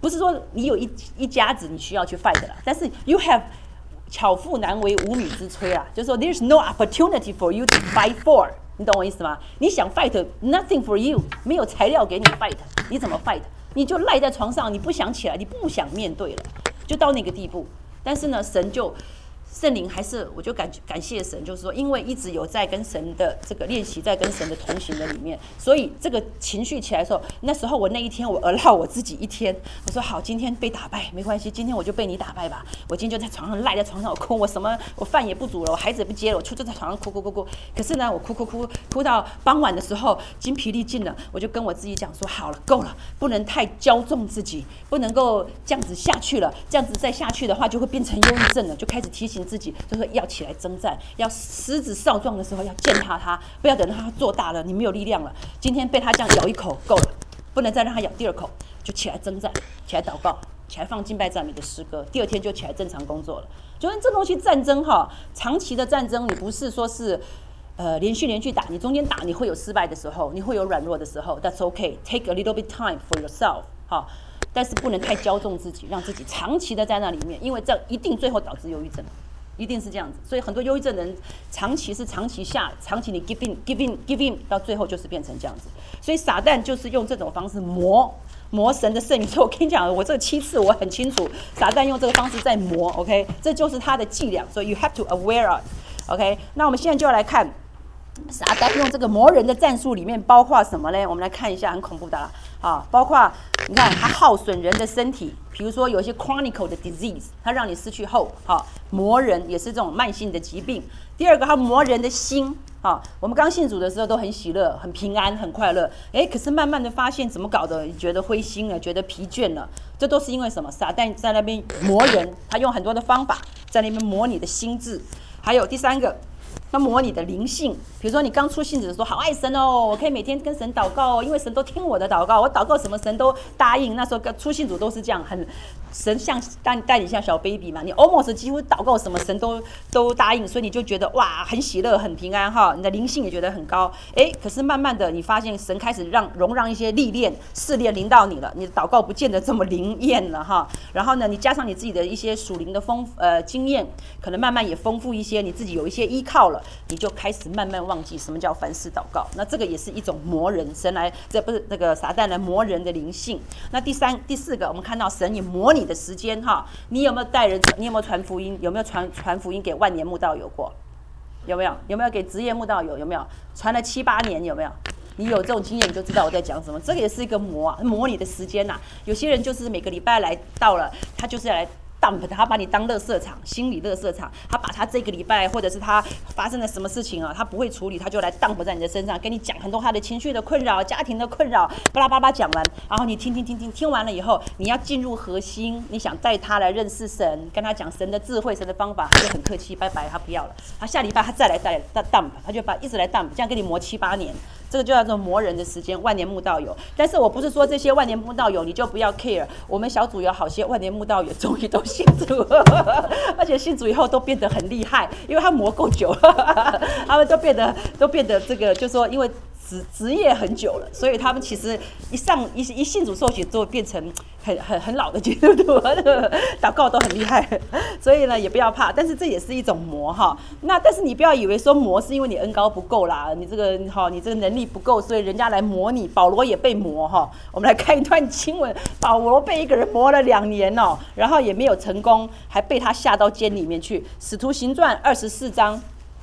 不是说你有一一家子你需要去 fight 啦，但是 you have 巧妇难为无米之炊啦，就是说 there's no opportunity for you to fight for， 你懂我意思吗？你想 fight nothing for you， 没有材料给你 fight， 你怎么 fight？ 你就赖在床上，你不想起来，你不想面对了，就到那个地步。但是呢，神就。圣灵还是，我就感感谢神，就是说，因为一直有在跟神的这个练习，在跟神的同行的里面，所以这个情绪起来的时候，那时候我那一天我allow我自己一天，我说好，今天被打败没关系，今天我就被你打败吧，我今天就在床上赖在床上，我哭，我什么我饭也不煮了，我孩子也不接了，我就在床上哭哭哭哭。可是呢，我哭哭哭哭到傍晚的时候，精疲力尽了，我就跟我自己讲说，好了，够了，不能太骄纵自己，不能够这样子下去了，这样子再下去的话，就会变成忧郁症了，就开始提醒自己，就是要起来征战，要狮子少壮的时候要践踏它，不要等到它做大了，你没有力量了。今天被它这样咬一口够了，不能再让它咬第二口，就起来征战，起来祷告，起来放敬拜赞美的诗歌。第二天就起来正常工作了。就是这东西战争哈，长期的战争，你不是说是呃连续连续打，你中间打你会有失败的时候，你会有软弱的时候 ，That's okay. Take a little bit time for yourself 哈。但是不能太骄纵自己，让自己长期的在那里面，因为这一定最后导致忧郁症。一定是这样子，所以很多忧郁症人长期是长期下，长期你 give in give in give in 到最后就是变成这样子。所以撒旦就是用这种方式磨磨神的圣灵。所以我跟你讲，我这七次我很清楚，撒旦用这个方式在磨 ，OK， 这就是他的伎俩。所以 you have to aware of，OK。那我们现在就要来看撒旦用这个磨人的战术里面包括什么呢？我们来看一下，很恐怖的啦。啊，包括你看，它耗损人的身体，比如说有一些 chronic 的 disease， 它让你失去 hope， 哈，磨人也是这种慢性的疾病。第二个，它磨人的心，啊，我们刚信主的时候都很喜乐、很平安、很快乐，哎，可是慢慢的发现怎么搞的，觉得灰心了，觉得疲倦了，这都是因为什么？撒旦在那边磨人，他用很多的方法在那边磨你的心智。还有第三个。那磨你的灵性，比如说你刚出信主的时候，好爱神哦，我可以每天跟神祷告哦，因为神都听我的祷告，我祷告什么神都答应。那时候出信主都是这样，很神像带带你像小 baby 嘛，你 almost 几乎祷告什么神都都答应，所以你就觉得哇很喜乐很平安哈，你的灵性也觉得很高。哎，可是慢慢的你发现神开始让容让一些历练试炼临到你了，你的祷告不见得这么灵验了哈。然后呢，你加上你自己的一些属灵的丰呃经验，可能慢慢也丰富一些，你自己有一些依靠了。你就开始慢慢忘记什么叫凡事祷告，那这个也是一种磨人，神来这不是那个撒旦来磨人的灵性。那第三、第四个，我们看到神也磨你的时间哈，你有没有带人？你有没有传福音？有没有传传福音给万年慕道友过？有没有？有没有给职业慕道友？有没有传了七八年？有没有？你有这种经验，你就知道我在讲什么。这个也是一个磨啊，磨你的时间呐、啊。有些人就是每个礼拜来到了，他就是要来。dump 他把你当垃圾场，心理垃圾场，他把他这个礼拜或者是他发生了什么事情啊，他不会处理，他就来 dump 在你的身上，跟你讲很多他的情绪的困扰、家庭的困扰，巴拉巴拉讲完，然后你听听听听，听完了以后，你要进入核心，你想带他来认识神，跟他讲神的智慧、神的方法，他就很客气，拜拜，他不要了。他下礼拜他再来再来 dump， 他就把一直来 dump， 这样跟你磨七八年。这个就叫做磨人的时间，万年慕道友。但是我不是说这些万年慕道友你就不要 care， 我们小组有好些万年慕道友终于都信主了，而且信主以后都变得很厉害，因为他磨够久了，他们都变得都变得这个，就说因为职职业很久了，所以他们其实一上一一信主受洗就变成很很很老的基督徒，祷告都很厉害，所以呢也不要怕，但是这也是一种磨哈。那但是你不要以为说磨是因为你恩膏不够啦，你这个哈你这个能力不够，所以人家来磨你。保罗也被磨哈，我们来看一段经文，保罗被一个人磨了两年哦，然后也没有成功，还被他下到监里面去。使徒行传二十四章。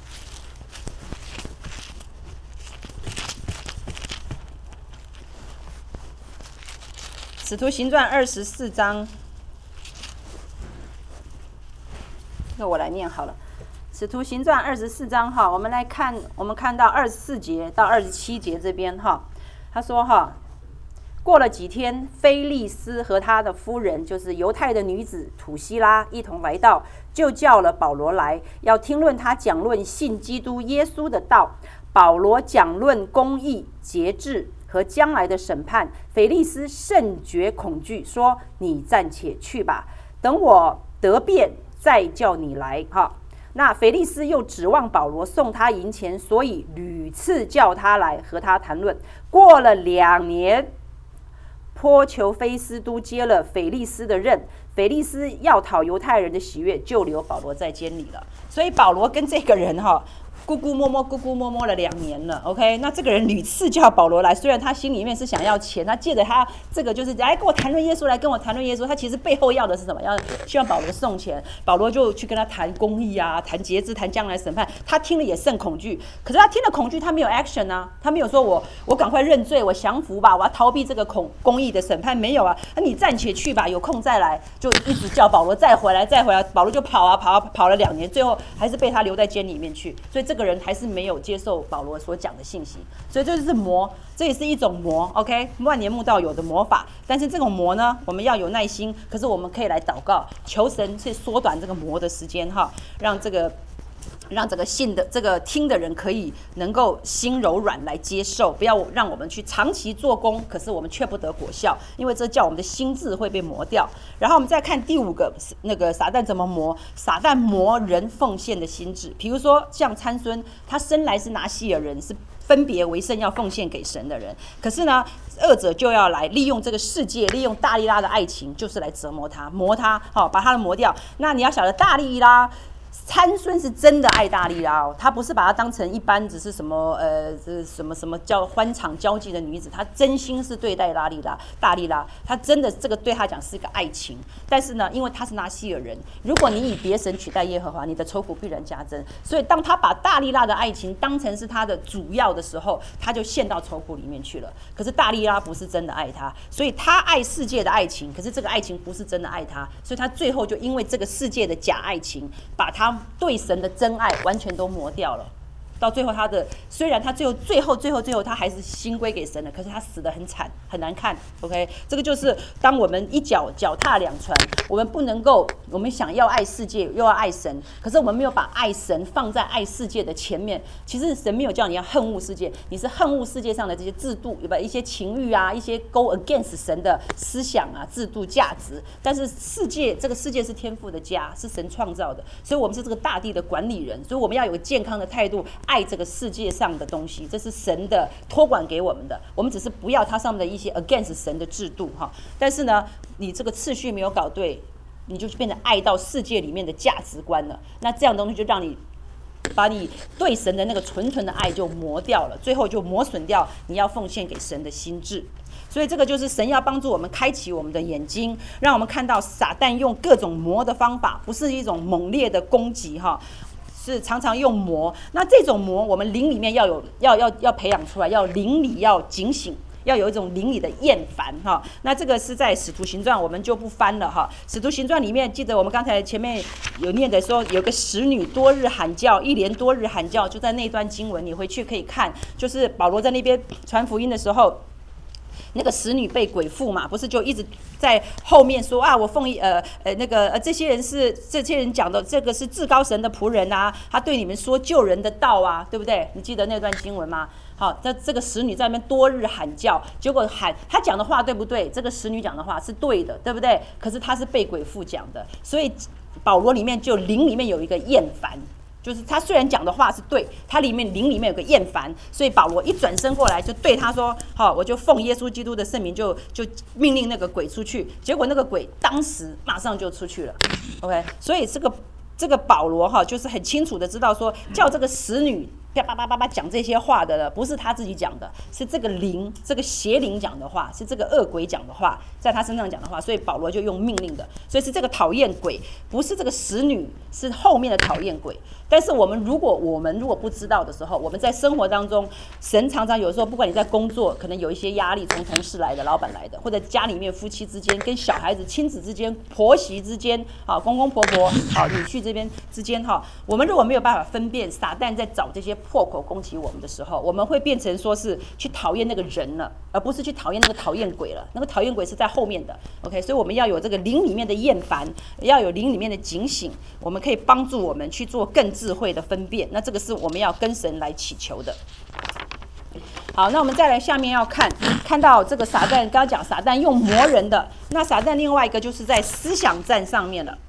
使徒行传二十四章，那我来念好了。使徒行传二十四章哈，我们来看，我们看到二十四节到二十七节这边哈，他说哈，过了几天，菲利斯和他的夫人，就是犹太的女子土西拉，一同来到，就叫了保罗来，要听论他讲论信基督耶稣的道。保罗讲论公义、节制和将来的审判，腓利斯甚觉恐惧，说：“你暂且去吧，等我得便再叫你来。”哈，那腓利斯又指望保罗送他银钱，所以屡次叫他来和他谈论。过了两年， 波求菲斯都接了腓利斯的任，腓利斯要讨犹太人的喜悦，就留保罗在监里了。所以保罗跟这个人哈。咕咕摸摸，咕咕摸摸了两年了 ，OK？ 那这个人屡次叫保罗来，虽然他心里面是想要钱，他借着他这个就是来跟我谈论耶稣，来跟我谈论耶稣，他其实背后要的是什么？要希望保罗送钱，保罗就去跟他谈公义啊，谈节制，谈将来审判。他听了也甚恐惧，可是他听了恐惧，他没有 action 啊，他没有说我我赶快认罪，我降服吧，我要逃避这个恐公义的审判，没有啊。那你暂且去吧，有空再来，就一直叫保罗再回来，再回来，保罗就跑啊跑啊跑了两年，最后还是被他留在监里面去。所以这个人还是没有接受保罗所讲的信息，所以这就是魔，这也是一种魔 ，OK？ 万年慕道友的魔法，但是这种魔呢，我们要有耐心，可是我们可以来祷告，求神去缩短这个魔的时间哈，让这个。让这个信的这个听的人可以能够心柔软来接受，不要让我们去长期做工，可是我们却不得果效，因为这叫我们的心智会被磨掉。然后我们再看第五个，那个撒旦怎么磨？撒旦磨人奉献的心智。比如说像参孙，他生来是拿西尔人，是分别为圣要奉献给神的人，可是呢，恶者就要来利用这个世界，利用大利拉的爱情，就是来折磨他，磨他，好、哦，把他磨掉。那你要晓得，大利拉。参孙是真的爱大利拉哦，他不是把她当成一般只是什么呃什么什么叫欢场交际的女子，他真心是对待大利拉，大利拉，他真的这个对他讲是一个爱情。但是呢，因为他是拿西尔人，如果你以别神取代耶和华，你的愁苦必然加增。所以当他把大利拉的爱情当成是他的主要的时候，他就陷到愁苦里面去了。可是大利拉不是真的爱他，所以他爱世界的爱情，可是这个爱情不是真的爱他，所以他最后就因为这个世界的假爱情，把他对神的真爱完全都磨掉了。到最后他的虽然他最后最后最后最后他还是心归给神了，可是他死得很惨很难看。 OK， 这个就是当我们一脚脚踏两船，我们不能够我们想要爱世界又要爱神，可是我们没有把爱神放在爱世界的前面。其实神没有叫你要恨恶世界，你是恨恶世界上的这些制度，有吧？一些情欲啊，一些 go against 神的思想啊、制度价值。但是世界这个世界是天父的家，是神创造的，所以我们是这个大地的管理人，所以我们要有个健康的态度。爱这个世界上的东西，这是神的托管给我们的，我们只是不要它上面的一些 against 神的制度哈。但是呢，你这个次序没有搞对，你就变成爱到世界里面的价值观了。那这样东西就让你把你对神的那个纯纯的爱就磨掉了，最后就磨损掉你要奉献给神的心智。所以这个就是神要帮助我们开启我们的眼睛，让我们看到撒旦用各种磨的方法，不是一种猛烈的攻击哈。是常常用魔，那这种魔我们灵里面要有要要要培养出来，要灵里要警醒，要有一种灵里的厌烦哈。那这个是在使徒行传，我们就不翻了哈。使徒行传里面，记得我们刚才前面有念的说，有个使女多日喊叫，一连多日喊叫，就在那段经文，你回去可以看，就是保罗在那边传福音的时候。那个使女被鬼附嘛，不是就一直在后面说啊，我奉一呃呃那个呃这些人是这些人讲的，这个是至高神的仆人啊，他对你们说救人的道啊，对不对？你记得那段经文吗？好，这这个使女在那边多日喊叫，结果喊他讲的话对不对？这个使女讲的话是对的，对不对？可是他是被鬼附讲的，所以保罗里面就灵里面有一个厌烦。就是他虽然讲的话是对，他里面灵里面有个厌烦，所以保罗一转身过来就对他说：“好，我就奉耶稣基督的圣名就，就就命令那个鬼出去。”结果那个鬼当时马上就出去了。OK， 所以这个这个保罗哈，就是很清楚的知道说，叫这个使女啪啪啪啪啪讲这些话的了，不是他自己讲的，是这个灵，这个邪灵讲的话，是这个恶鬼讲的话，在他身上讲的话，所以保罗就用命令的，所以是这个讨厌鬼，不是这个使女，是后面的讨厌鬼。但是我们如果我们如果不知道的时候，我们在生活当中，神常常有时候，不管你在工作，可能有一些压力，从同事来的、老板来的，或者家里面夫妻之间、跟小孩子、亲子之间、婆媳之间，啊，公公婆婆、啊女婿这边之间，哈，我们如果没有办法分辨撒旦在找这些破口攻击我们的时候，我们会变成说是去讨厌那个人了，而不是去讨厌那个讨厌鬼了。那个讨厌鬼是在后面的 ，OK， 所以我们要有这个灵里面的厌烦，要有灵里面的警醒，我们可以帮助我们去做更智慧的分辨。那这个是我们要跟神来祈求的。好，那我们再来下面要看看到这个撒旦，刚刚讲撒旦用磨人的，那撒旦另外一个就是在思想战上面了。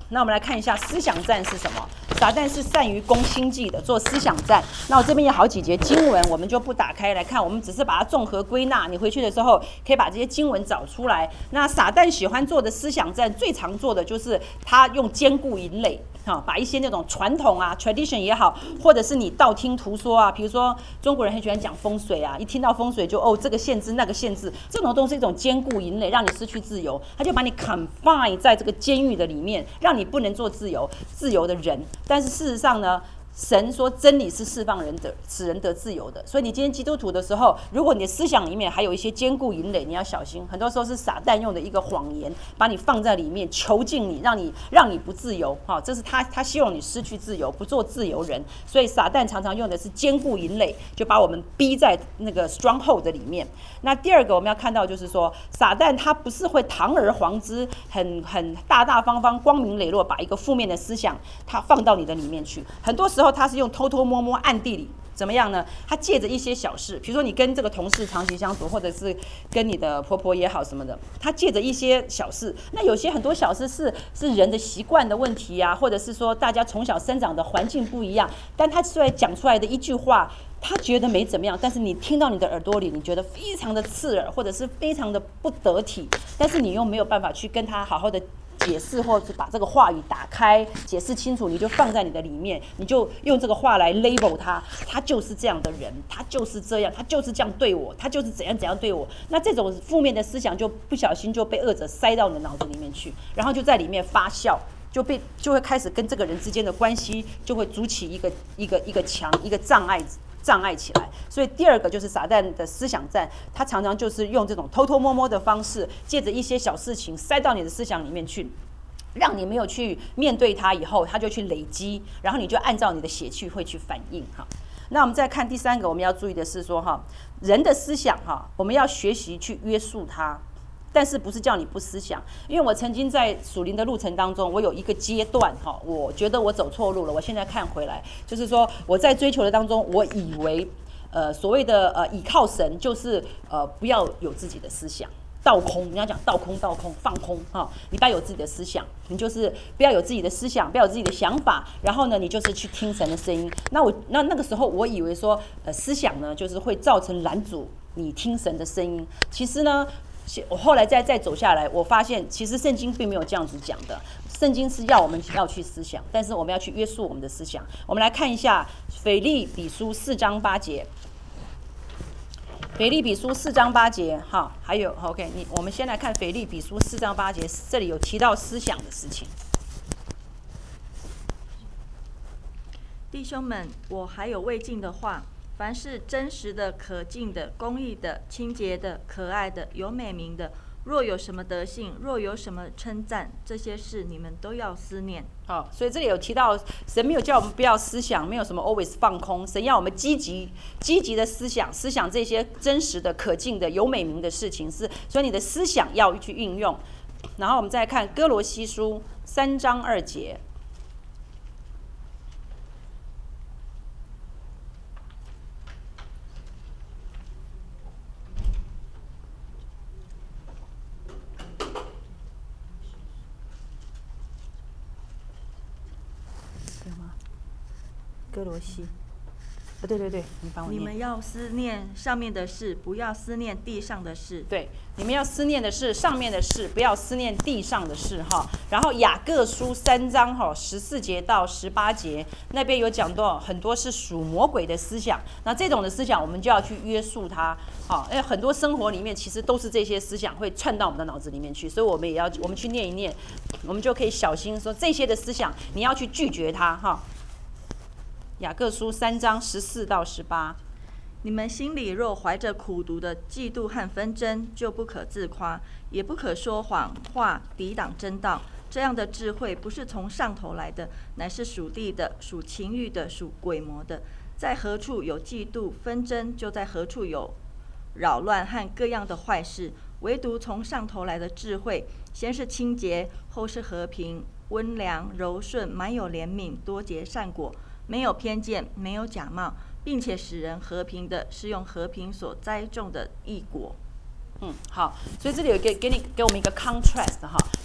那我们来看一下思想战是什么。撒旦是善于攻心计的，做思想战。那我这边有好几节经文，我们就不打开来看，我们只是把它综合归纳。你回去的时候可以把这些经文找出来。那撒旦喜欢做的思想战，最常做的就是他用兼顾营垒。哈，把一些那种传统啊 tradition 也好，或者是你道听途说啊，比如说中国人很喜欢讲风水啊，一听到风水就哦这个限制那个限制，这种都是一种兼顾营垒，让你失去自由，他就把你 confine 在这个监狱的里面，让你不能做自由自由的人。但是事实上呢，神说真理是释放人的，使人得自由的。所以你今天基督徒的时候，如果你的思想里面还有一些坚固营垒，你要小心。很多时候是撒旦用的一个谎言，把你放在里面，囚禁你，让你让你不自由。哈，这是他他希望你失去自由，不做自由人。所以撒旦常常用的是坚固营垒，就把我们逼在那个 stronghold 的里面。那第二个我们要看到就是说，撒旦他不是会堂而皇之，很很大大方方、光明磊落，把一个负面的思想他放到你的里面去。很多时候他是用偷偷摸摸、暗地里怎么样呢？他借着一些小事，比如说你跟这个同事长期相处，或者是跟你的婆婆也好什么的，他借着一些小事，那有些很多小事是是人的习惯的问题啊，或者是说大家从小生长的环境不一样，但他出来讲出来的一句话，他觉得没怎么样，但是你听到你的耳朵里，你觉得非常的刺耳，或者是非常的不得体，但是你又没有办法去跟他好好的解释，或者是把这个话语打开解释清楚，你就放在你的里面，你就用这个话来 label 他，他就是这样的人，他就是这样，他就是这样对我，他就是怎样怎样对我。那这种负面的思想就不小心就被恶者塞到你的脑子里面去，然后就在里面发酵，就被就会开始跟这个人之间的关系就会筑起一个一个一个墙，一个障碍障碍起来。所以第二个就是撒旦的思想战，他常常就是用这种偷偷摸摸的方式，借着一些小事情塞到你的思想里面去，让你没有去面对它，以后它就去累积，然后你就按照你的血气会去反应哈。那我们再看第三个，我们要注意的是说哈，人的思想哈，我们要学习去约束它。但是不是叫你不思想？因为我曾经在属灵的路程当中，我有一个阶段哈，我觉得我走错路了。我现在看回来，就是说我在追求的当中，我以为呃所谓的呃倚靠神，就是呃不要有自己的思想。倒空，你要讲倒空，倒空，放空哈、哦！你不要有自己的思想，你就是不要有自己的思想，不要有自己的想法。然后呢，你就是去听神的声音。那我那那个时候，我以为说，呃，思想呢，就是会造成拦阻你听神的声音。其实呢，我后来再再走下来，我发现其实圣经并没有这样子讲的。圣经是要我们要去思想，但是我们要去约束我们的思想。我们来看一下腓立比书四章八节。腓立比书四章八节，哈，还有 OK， 你我们先来看腓立比书四章八节，这里有提到思想的事情。 弟兄们，我还有未尽的话，凡是真实的、可敬的、公义的、清洁的、可爱的、有美名的，若有什么德性，若有什么称赞，这些事你们都要思念。 好、哦，所以这里有提到，神没有叫我们不要思想，没有什么 always 放空，神要我们积极、积极的思想，思想这些真实的、可敬的、有美名的事情，是所以你的思想要去运用。然后我们再看哥罗西书三章二节。哥罗西，啊，对对对，你帮我念。 你们要思念上面的事，不要思念地上的事。 对，你们要思念的是上面的事，不要思念地上的事哈。然后雅各书三章哈十四节到十八节那边有讲到很多是属魔鬼的思想，那这种的思想我们就要去约束它。好，因为很多生活里面其实都是这些思想会窜到我们的脑子里面去，所以我们也要我们去念一念，我们就可以小心说这些的思想你要去拒绝它哈。雅各书三章十四到十八， 你们心里若怀着苦毒的嫉妒和纷争，就不可自夸，也不可说谎话抵挡真道。这样的智慧不是从上头来的，乃是属地的，属情欲的，属鬼魔的。在何处有嫉妒纷争，就在何处有扰乱和各样的坏事。唯独从上头来的智慧，先是清洁，后是和平、温良、柔顺，满有怜悯，多结善果。没有偏见，没有假冒，并且使人和平的，是用和平所栽种的义果。 嗯，好，所以这里有给给你给我们一个 contrast 哈，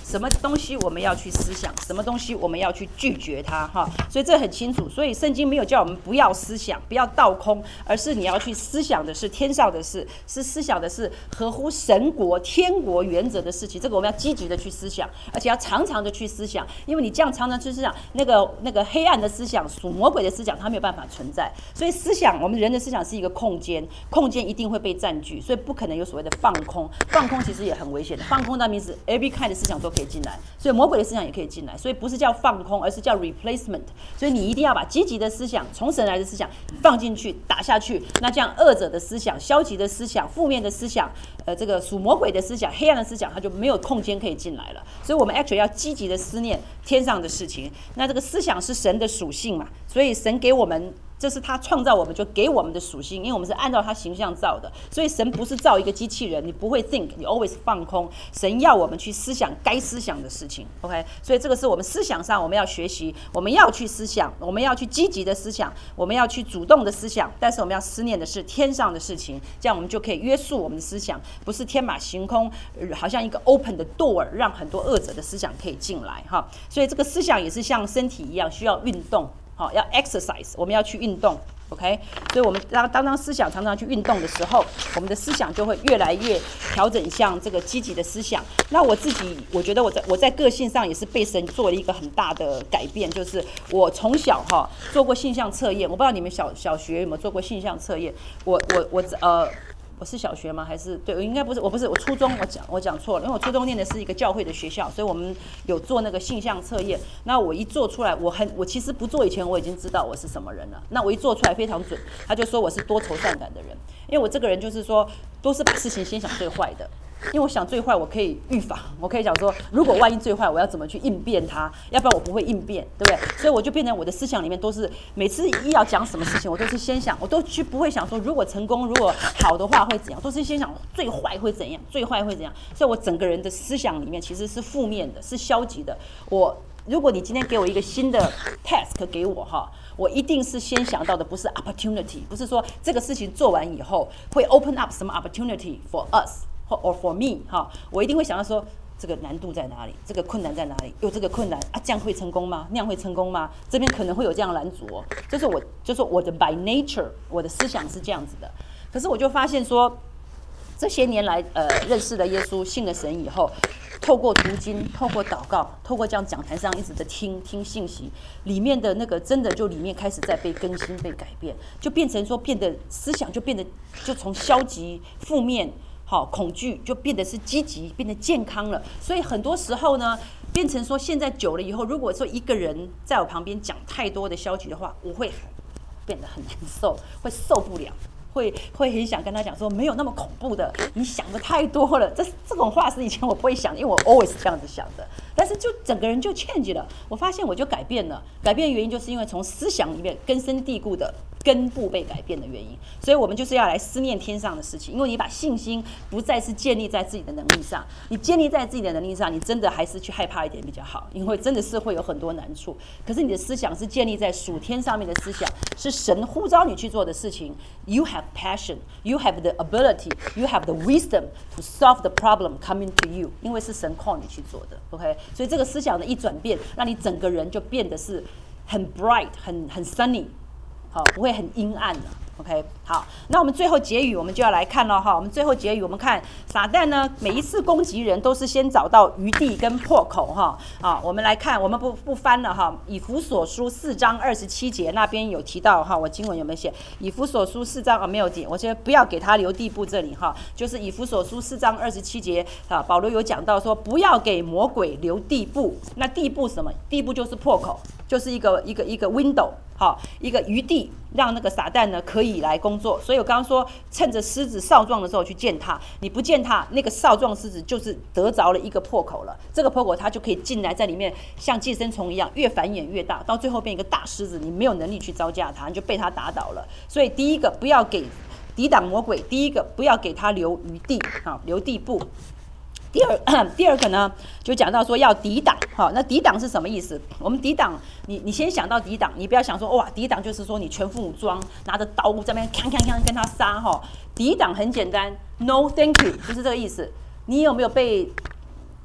什么东西我们要去思想，什么东西我们要去拒绝它哈。所以这很清楚。所以圣经没有叫我们不要思想，不要倒空，而是你要去思想的是天上的事，是思想的是合乎神国、天国原则的事情。这个我们要积极的去思想，而且要常常的去思想，因为你这样常常去思想，那个那个黑暗的思想、属魔鬼的思想，它没有办法存在。所以思想，我们人的思想是一个空间，空间一定会被占据，所以不可能有所谓的放空。放空其实也很危险的，放空那名是 every kind 的思想都可以进来，所以魔鬼的思想也可以进来，所以不是叫放空，而是叫 replacement。所以你一定要把积极的思想、从神来的思想放进去、打下去，那这样恶者的思想、消极的思想、负面的思想，呃，这个属魔鬼的思想、黑暗的思想，它就没有空间可以进来了。所以我们 actually 要积极的思念天上的事情。那这个思想是神的属性嘛，所以神给我们。这是他创造我们就给我们的属性，因为我们是按照他形象造的，所以神不是造一个机器人，你不会 think， 你 always 放空。神要我们去思想该思想的事情 ，OK？ 所以这个是我们思想上我们要学习，我们要去思想，我们要去积极的思想，我们要去主动的思想，但是我们要思念的是天上的事情，这样我们就可以约束我们的思想，不是天马行空，好像一个 open 的 door， 让很多恶者的思想可以进来哈。所以这个思想也是像身体一样需要运动。好，要 exercise， 我们要去运动 ，OK？ 所以，我们当当当思想常常去运动的时候，我们的思想就会越来越调整向这个积极的思想。那我自己，我觉得我在我在个性上也是被神做了一个很大的改变，就是我从小哈做过性向测验，我不知道你们小小学有没有做过性向测验？我我我呃。我是小学吗？还是对？我应该不是，我不是，我初中我讲我讲错了，因为我初中念的是一个教会的学校，所以我们有做那个性向测验。那我一做出来，我很我其实不做以前我已经知道我是什么人了。那我一做出来非常准，他就说我是多愁善感的人，因为我这个人就是说都是把事情先想最坏的。因为我想最坏，我可以预防，我可以讲说，如果万一最坏，我要怎么去应变它？要不然我不会应变，对不对？所以我就变成我的思想里面都是每次一要讲什么事情，我都是先想，我都去不会想说，如果成功，如果好的话会怎样，都是先想最坏会怎样，最坏会怎样。所以我整个人的思想里面其实是负面的，是消极的。我如果你今天给我一个新的 task 给我哈。我一定是先想到的不是 opportunity， 不是说这个事情做完以后会 open up 什么 opportunity for us or for me 哈，我一定会想到说这个难度在哪里，这个困难在哪里，有这个困难啊，这样会成功吗？那样会成功吗？这边可能会有这样拦阻哦，就是我就是我的 by nature， 我的思想是这样子的。可是我就发现说，这些年来呃认识了耶稣，信了神以后。透过读经，透过祷告，透过这样讲台上一直的听听信息，里面的那个真的就里面开始在被更新、被改变，就变成说变得思想就变得就从消极、负面、好恐惧，就变得是积极，变得健康了。所以很多时候呢，变成说现在久了以后，如果说一个人在我旁边讲太多的消极的话，我会变得很难受，会受不了。会会很想跟他讲说，没有那么恐怖的，你想的太多了。这这种话是以前我不会想的，因为我 always 这样子想的。但是就整个人就 change 了，我发现我就改变了。改变的原因就是因为从思想里面根深蒂固的根部被改变的原因。所以我们就是要来思念天上的事情，因为你把信心不再是建立在自己的能力上，你建立在自己的能力上，你真的还是去害怕一点比较好，因为真的是会有很多难处。可是你的思想是建立在属天上面的思想，是神呼召你去做的事情。You have passion, you have the ability, you have the wisdom to solve the problem coming to you， 因为是神 call 你去做的 ，OK？ 所以这个思想的一转变，让你整个人就变得是很 bright， 很很 sunny， 好，不会很阴暗的。OK， 好，那我们最后结语，我们就要来看了哈。我们最后结语，我们看撒旦呢，每一次攻击人都是先找到余地跟破口哈。啊，我们来看，我们不不翻了哈。以弗所书四章二十七节那边有提到哈，我经文有没有写？以弗所书四章啊没有点，我觉得不要给他留地步这里哈，就是以弗所书四章二十七节啊，保罗有讲到说不要给魔鬼留地步。那地步什么？地步就是破口，就是一个一个一个 window。好，一个余地，让那个撒旦呢可以来工作。所以我刚刚说，趁着狮子少壮的时候去践踏，你不践踏，那个少壮狮子就是得着了一个破口了。这个破口它就可以进来，在里面像寄生虫一样，越繁衍越大，到最后变一个大狮子，你没有能力去招架它，你就被它打倒了。所以第一个不要给抵挡魔鬼，第一个不要给他留余地，好，留地步。第二，第二个呢，就讲到说要抵挡，好，那抵挡是什么意思？我们抵挡，你你先想到抵挡，你不要想说哇，抵挡就是说你全副武装，拿着刀在那边锵锵锵跟他杀哈。抵挡很简单 ，No thank you， 就是这个意思。你有没有被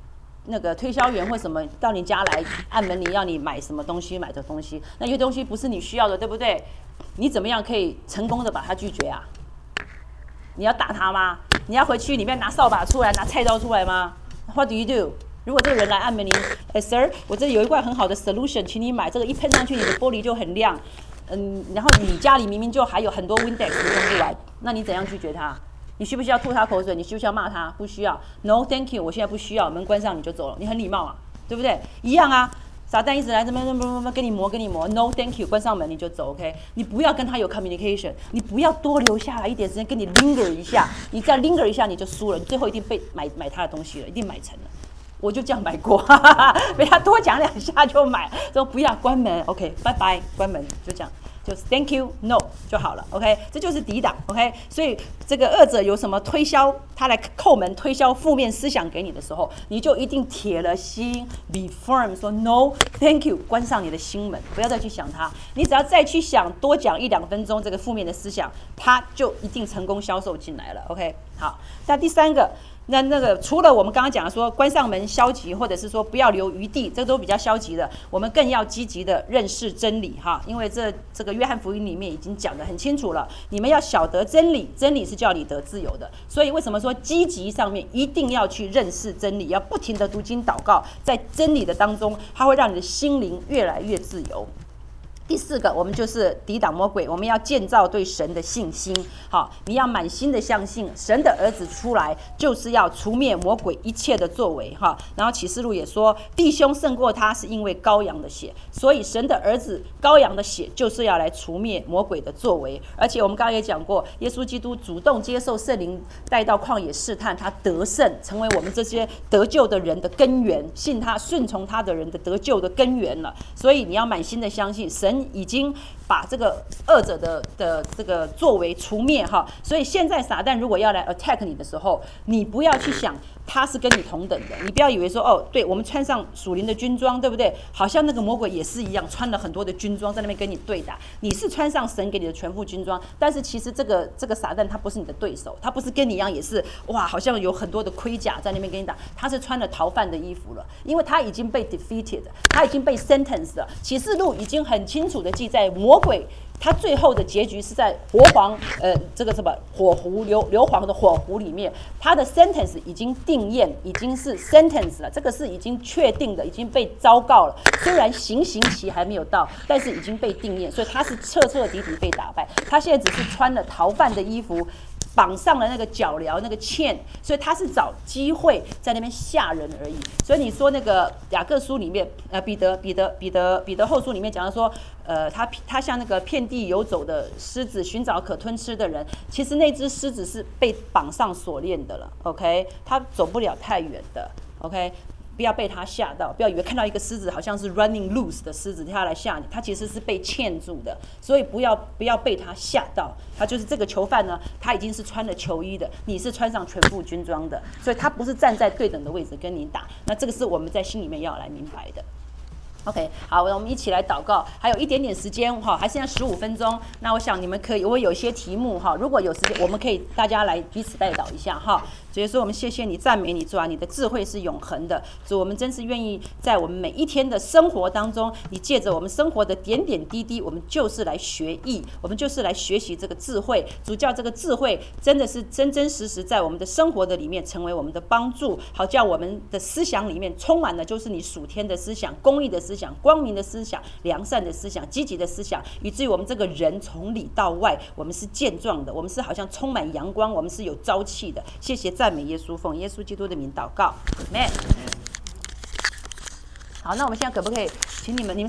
那个推销员或什么到你家来按门铃，要你买什么东西，买的东西，那有些东西不是你需要的，对不对？你怎么样可以成功的把他拒绝啊？你要打他吗？你要回去里面拿扫把出来，拿菜刀出来吗 ？What do you do？ 如果这个人来按门铃，哎 ，Sir， 我这有一罐很好的 solution， 请你买，这个一喷上去，你的玻璃就很亮。嗯，然后你家里明明就还有很多 Windex 用不完，那你怎样拒绝他？你需不需要吐他口水？你需不需要骂他？不需要。No, thank you， 我现在不需要，门关上你就走了，你很礼貌啊，对不对？一样啊。撒旦一直来这边跟你磨跟你磨 ，No thank you， 关上门你就走 ，OK？ 你不要跟他有 communication， 你不要多留下来一点时间跟你 linger 一下，你再 linger 一下你就输了，你最后一定被买买他的东西了，一定买成了。我就这样买过，哈哈哈，被他多讲两下就买，说不要关门 ，OK， 拜拜，关门就这样。就是 Thank you No 就好了 ，OK， 这就是抵挡 ，OK。所以这个恶者有什么推销，他来叩门推销负面思想给你的时候，你就一定铁了心 ，be firm， 说 No Thank you， 关上你的心门，不要再去想他。你只要再去想，多讲一两分钟这个负面的思想，他就一定成功销售进来了 ，OK。好，那第三个。那那个除了我们刚刚讲的说关上门消极，或者是说不要留余地，这都比较消极的。我们更要积极的认识真理哈，因为这这个约翰福音里面已经讲得很清楚了，你们要晓得真理，真理是叫你得自由的。所以为什么说积极上面一定要去认识真理，要不停的读经祷告，在真理的当中，它会让你的心灵越来越自由。第四个，我们就是抵挡魔鬼，我们要建造对神的信心。好，你要满心的相信神的儿子出来，就是要除灭魔鬼一切的作为。哈，然后启示录也说，弟兄胜过他是因为羔羊的血，所以神的儿子羔羊的血就是要来除灭魔鬼的作为。而且我们刚刚也讲过，耶稣基督主动接受圣灵带到旷野试探，他得胜，成为我们这些得救的人的根源，信他顺从他的人的得救的根源了。所以你要满心的相信神已经把这个恶者的的这个作为除灭哈，所以现在撒旦如果要来 attack 你的时候，你不要去想他是跟你同等的，你不要以为说哦，对我们穿上属灵的军装，对不对？好像那个魔鬼也是一样，穿了很多的军装在那边跟你对打。你是穿上神给你的全副军装，但是其实这个这个撒旦他不是你的对手，他不是跟你一样也是哇，好像有很多的盔甲在那边跟你打，他是穿了逃犯的衣服了，因为他已经被 defeated， 他已经被 sentenced 了。启示录已经很清楚的记载，魔鬼他最后的结局是在活黄，呃，这个什么火湖硫硫磺的火湖里面，他的 sentence 已经定验，已经是 sentence 了，这个是已经确定的，已经被昭告了。虽然行刑期还没有到，但是已经被定验，所以他是彻彻底底被打败。他现在只是穿了逃犯的衣服，绑上了那个脚镣那个欠，所以他是找机会在那边吓人而已。所以你说那个雅各书里面，呃，彼得彼得彼得彼得后书里面讲的说，呃，他他像那个遍地游走的狮子，寻找可吞吃的人。其实那只狮子是被绑上锁链的了 ，OK， 他走不了太远的 ，OK。不要被他吓到，不要以为看到一个狮子好像是 running loose 的狮子，他来吓你，他其实是被牵住的，所以不要不要被他吓到。他就是这个囚犯呢，他已经是穿了囚衣的，你是穿上全副军装的，所以他不是站在对等的位置跟你打。那这个是我们在心里面要来明白的。OK， 好，我们一起来祷告，还有一点点时间哈，还剩下十五分钟。那我想你们可以，我有一些题目哈，如果有时间，我们可以大家来彼此代祷一下哈。主耶稣，我们谢谢你，赞美你，主啊，你的智慧是永恒的。主，我们真是愿意在我们每一天的生活当中，你借着我们生活的点点滴滴，我们就是来学艺，我们就是来学习这个智慧。主，叫这个智慧真的是真真实实在我们的生活的里面成为我们的帮助，好叫我们的思想里面充满了就是你属天的思想、公义的思想、光明的思想、良善的思想、积极的思想，以至于我们这个人从里到外，我们是健壮的，我们是好像充满阳光，我们是有朝气的。谢谢。赞美耶稣，奉耶稣基督的名祷告，阿们。好，那我们现在可不可以请你们，你们